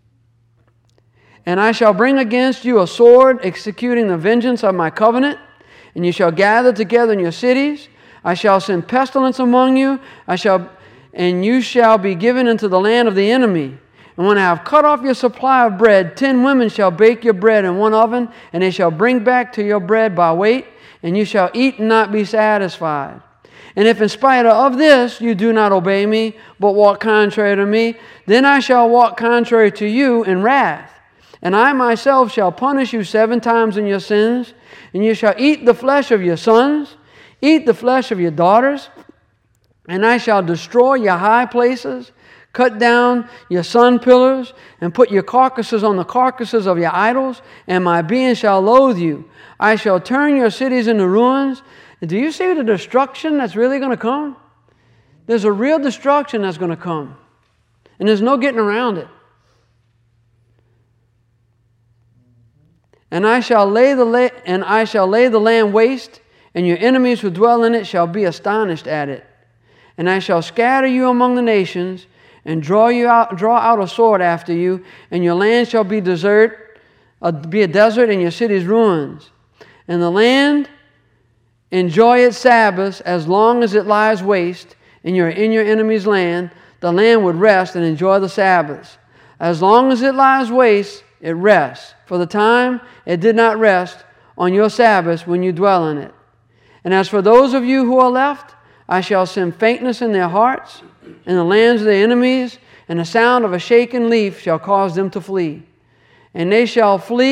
And I shall bring against you a sword executing the vengeance of my covenant, and you shall gather together in your cities. I shall send pestilence among you, I shall, and you shall be given into the land of the enemy. And when I have cut off your supply of bread, ten women shall bake your bread in one oven, and they shall bring back to your bread by weight, and you shall eat and not be satisfied. And if in spite of this you do not obey me, but walk contrary to me, then I shall walk contrary to you in wrath. And I myself shall punish you seven times in your sins, and you shall eat the flesh of your sons, eat the flesh of your daughters, and I shall destroy your high places, cut down your sun pillars, and put your carcasses on the carcasses of your idols, and my being shall loathe you. I shall turn your cities into ruins. Do you see the destruction that's really going to come? There's a real destruction that's going to come, and there's no getting around it. And I shall lay the la- and I shall lay the land waste, and your enemies who dwell in it shall be astonished at it. And I shall scatter you among the nations, and draw you out, draw out a sword after you, and your land shall be desert, uh, be a desert, and your cities ruins. And the land enjoy its Sabbaths as long as it lies waste, and you're in your enemy's land. The land would rest and enjoy the Sabbaths. As long as it lies waste, it rests. For the time it did not rest on your Sabbaths when you dwell in it. And as for those of you who are left, I shall send faintness in their hearts, in the lands of their enemies, and the sound of a shaken leaf shall cause them to flee. And they shall flee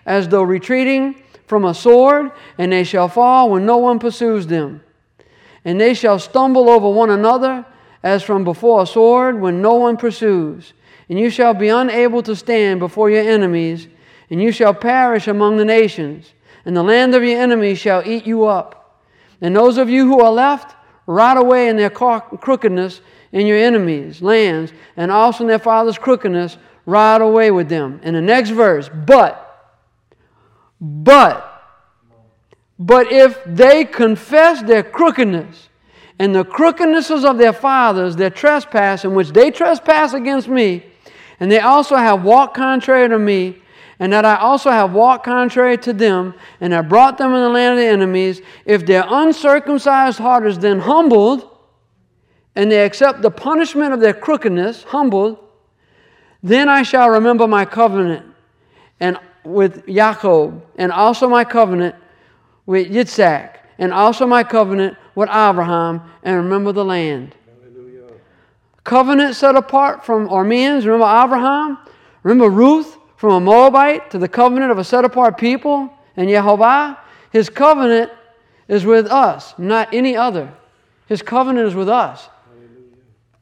as though retreating from a sword, and they shall fall when no one pursues them. And they shall stumble over one another as from before a sword when no one pursues. And you shall be unable to stand before your enemies, and you shall perish among the nations, and the land of your enemies shall eat you up. And those of you who are left, rot away in their crookedness in your enemies' lands, and also in their father's crookedness, rot away with them. In the next verse, but, but, but if they confess their crookedness and the crookednesses of their fathers, their trespass in which they trespass against me, and they also have walked contrary to me, and that I also have walked contrary to them, and have brought them in the land of the enemies, if their uncircumcised heart is then humbled, and they accept the punishment of their crookedness, humbled, then I shall remember my covenant and with Jacob, and also my covenant with Yitzhak, and also my covenant with Abraham, and remember the land. Hallelujah. Covenant set apart from Arameans. Remember Abraham? Remember Ruth from a Moabite to the covenant of a set apart people and Yehovah? His covenant is with us, not any other. His covenant is with us. Hallelujah.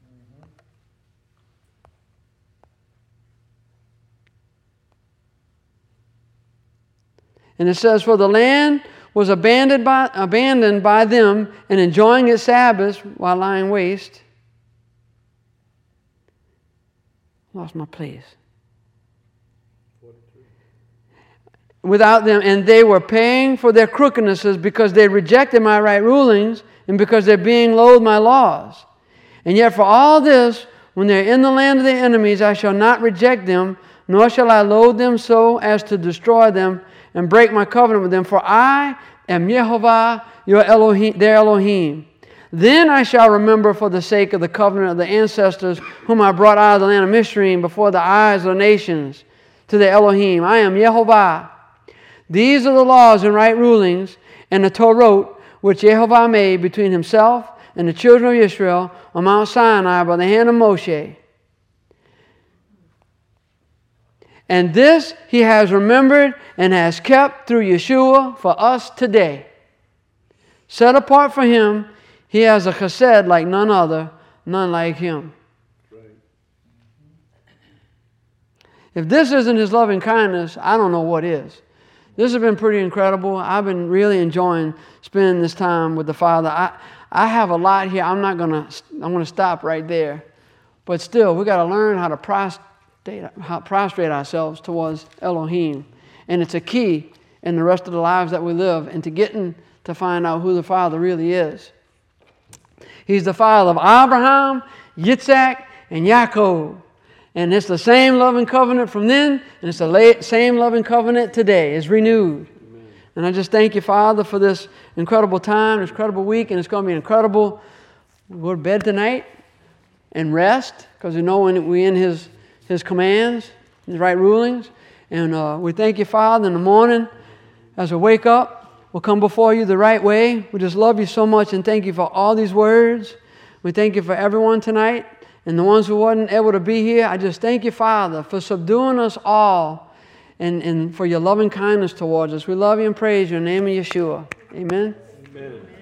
And it says, for the land was abandoned by, abandoned by them and enjoying its Sabbaths while lying waste. Lost my place. Without them, and they were paying for their crookednesses because they rejected my right rulings and because they're being loathed my laws. And yet for all this, when they're in the land of the enemies, I shall not reject them, nor shall I loathe them so as to destroy them and break my covenant with them. For I am Yehovah, your Elohim, their Elohim. Then I shall remember for the sake of the covenant of the ancestors whom I brought out of the land of Mizraim before the eyes of the nations to the Elohim. I am Yehovah. These are the laws and right rulings and the Torah which Yehovah made between himself and the children of Israel on Mount Sinai by the hand of Moshe. And this he has remembered and has kept through Yeshua for us today. Set apart for him, he has a chesed like none other, none like him. Right. If this isn't his loving kindness, I don't know what is. This has been pretty incredible. I've been really enjoying spending this time with the Father. I, I have a lot here. I'm not going to, I'm going to stop right there. But still, we've got to learn how to prostrate, how prostrate ourselves towards Elohim. And it's a key in the rest of the lives that we live and to getting to find out who the Father really is. He's the Father of Abraham, Yitzhak, and Jacob. And it's the same loving covenant from then, and it's the same loving covenant today. It's renewed. Amen. And I just thank you, Father, for this incredible time, this incredible week, and it's going to be incredible. We'll go to bed tonight and rest, because we know when we're in His, His commands, His right rulings. And uh, we thank you, Father, in the morning as we wake up, we'll come before you the right way. We just love you so much and thank you for all these words. We thank you for everyone tonight. And the ones who wasn't able to be here, I just thank you, Father, for subduing us all and, and for your loving kindness towards us. We love you and praise you in the name of Yeshua. Amen. Amen.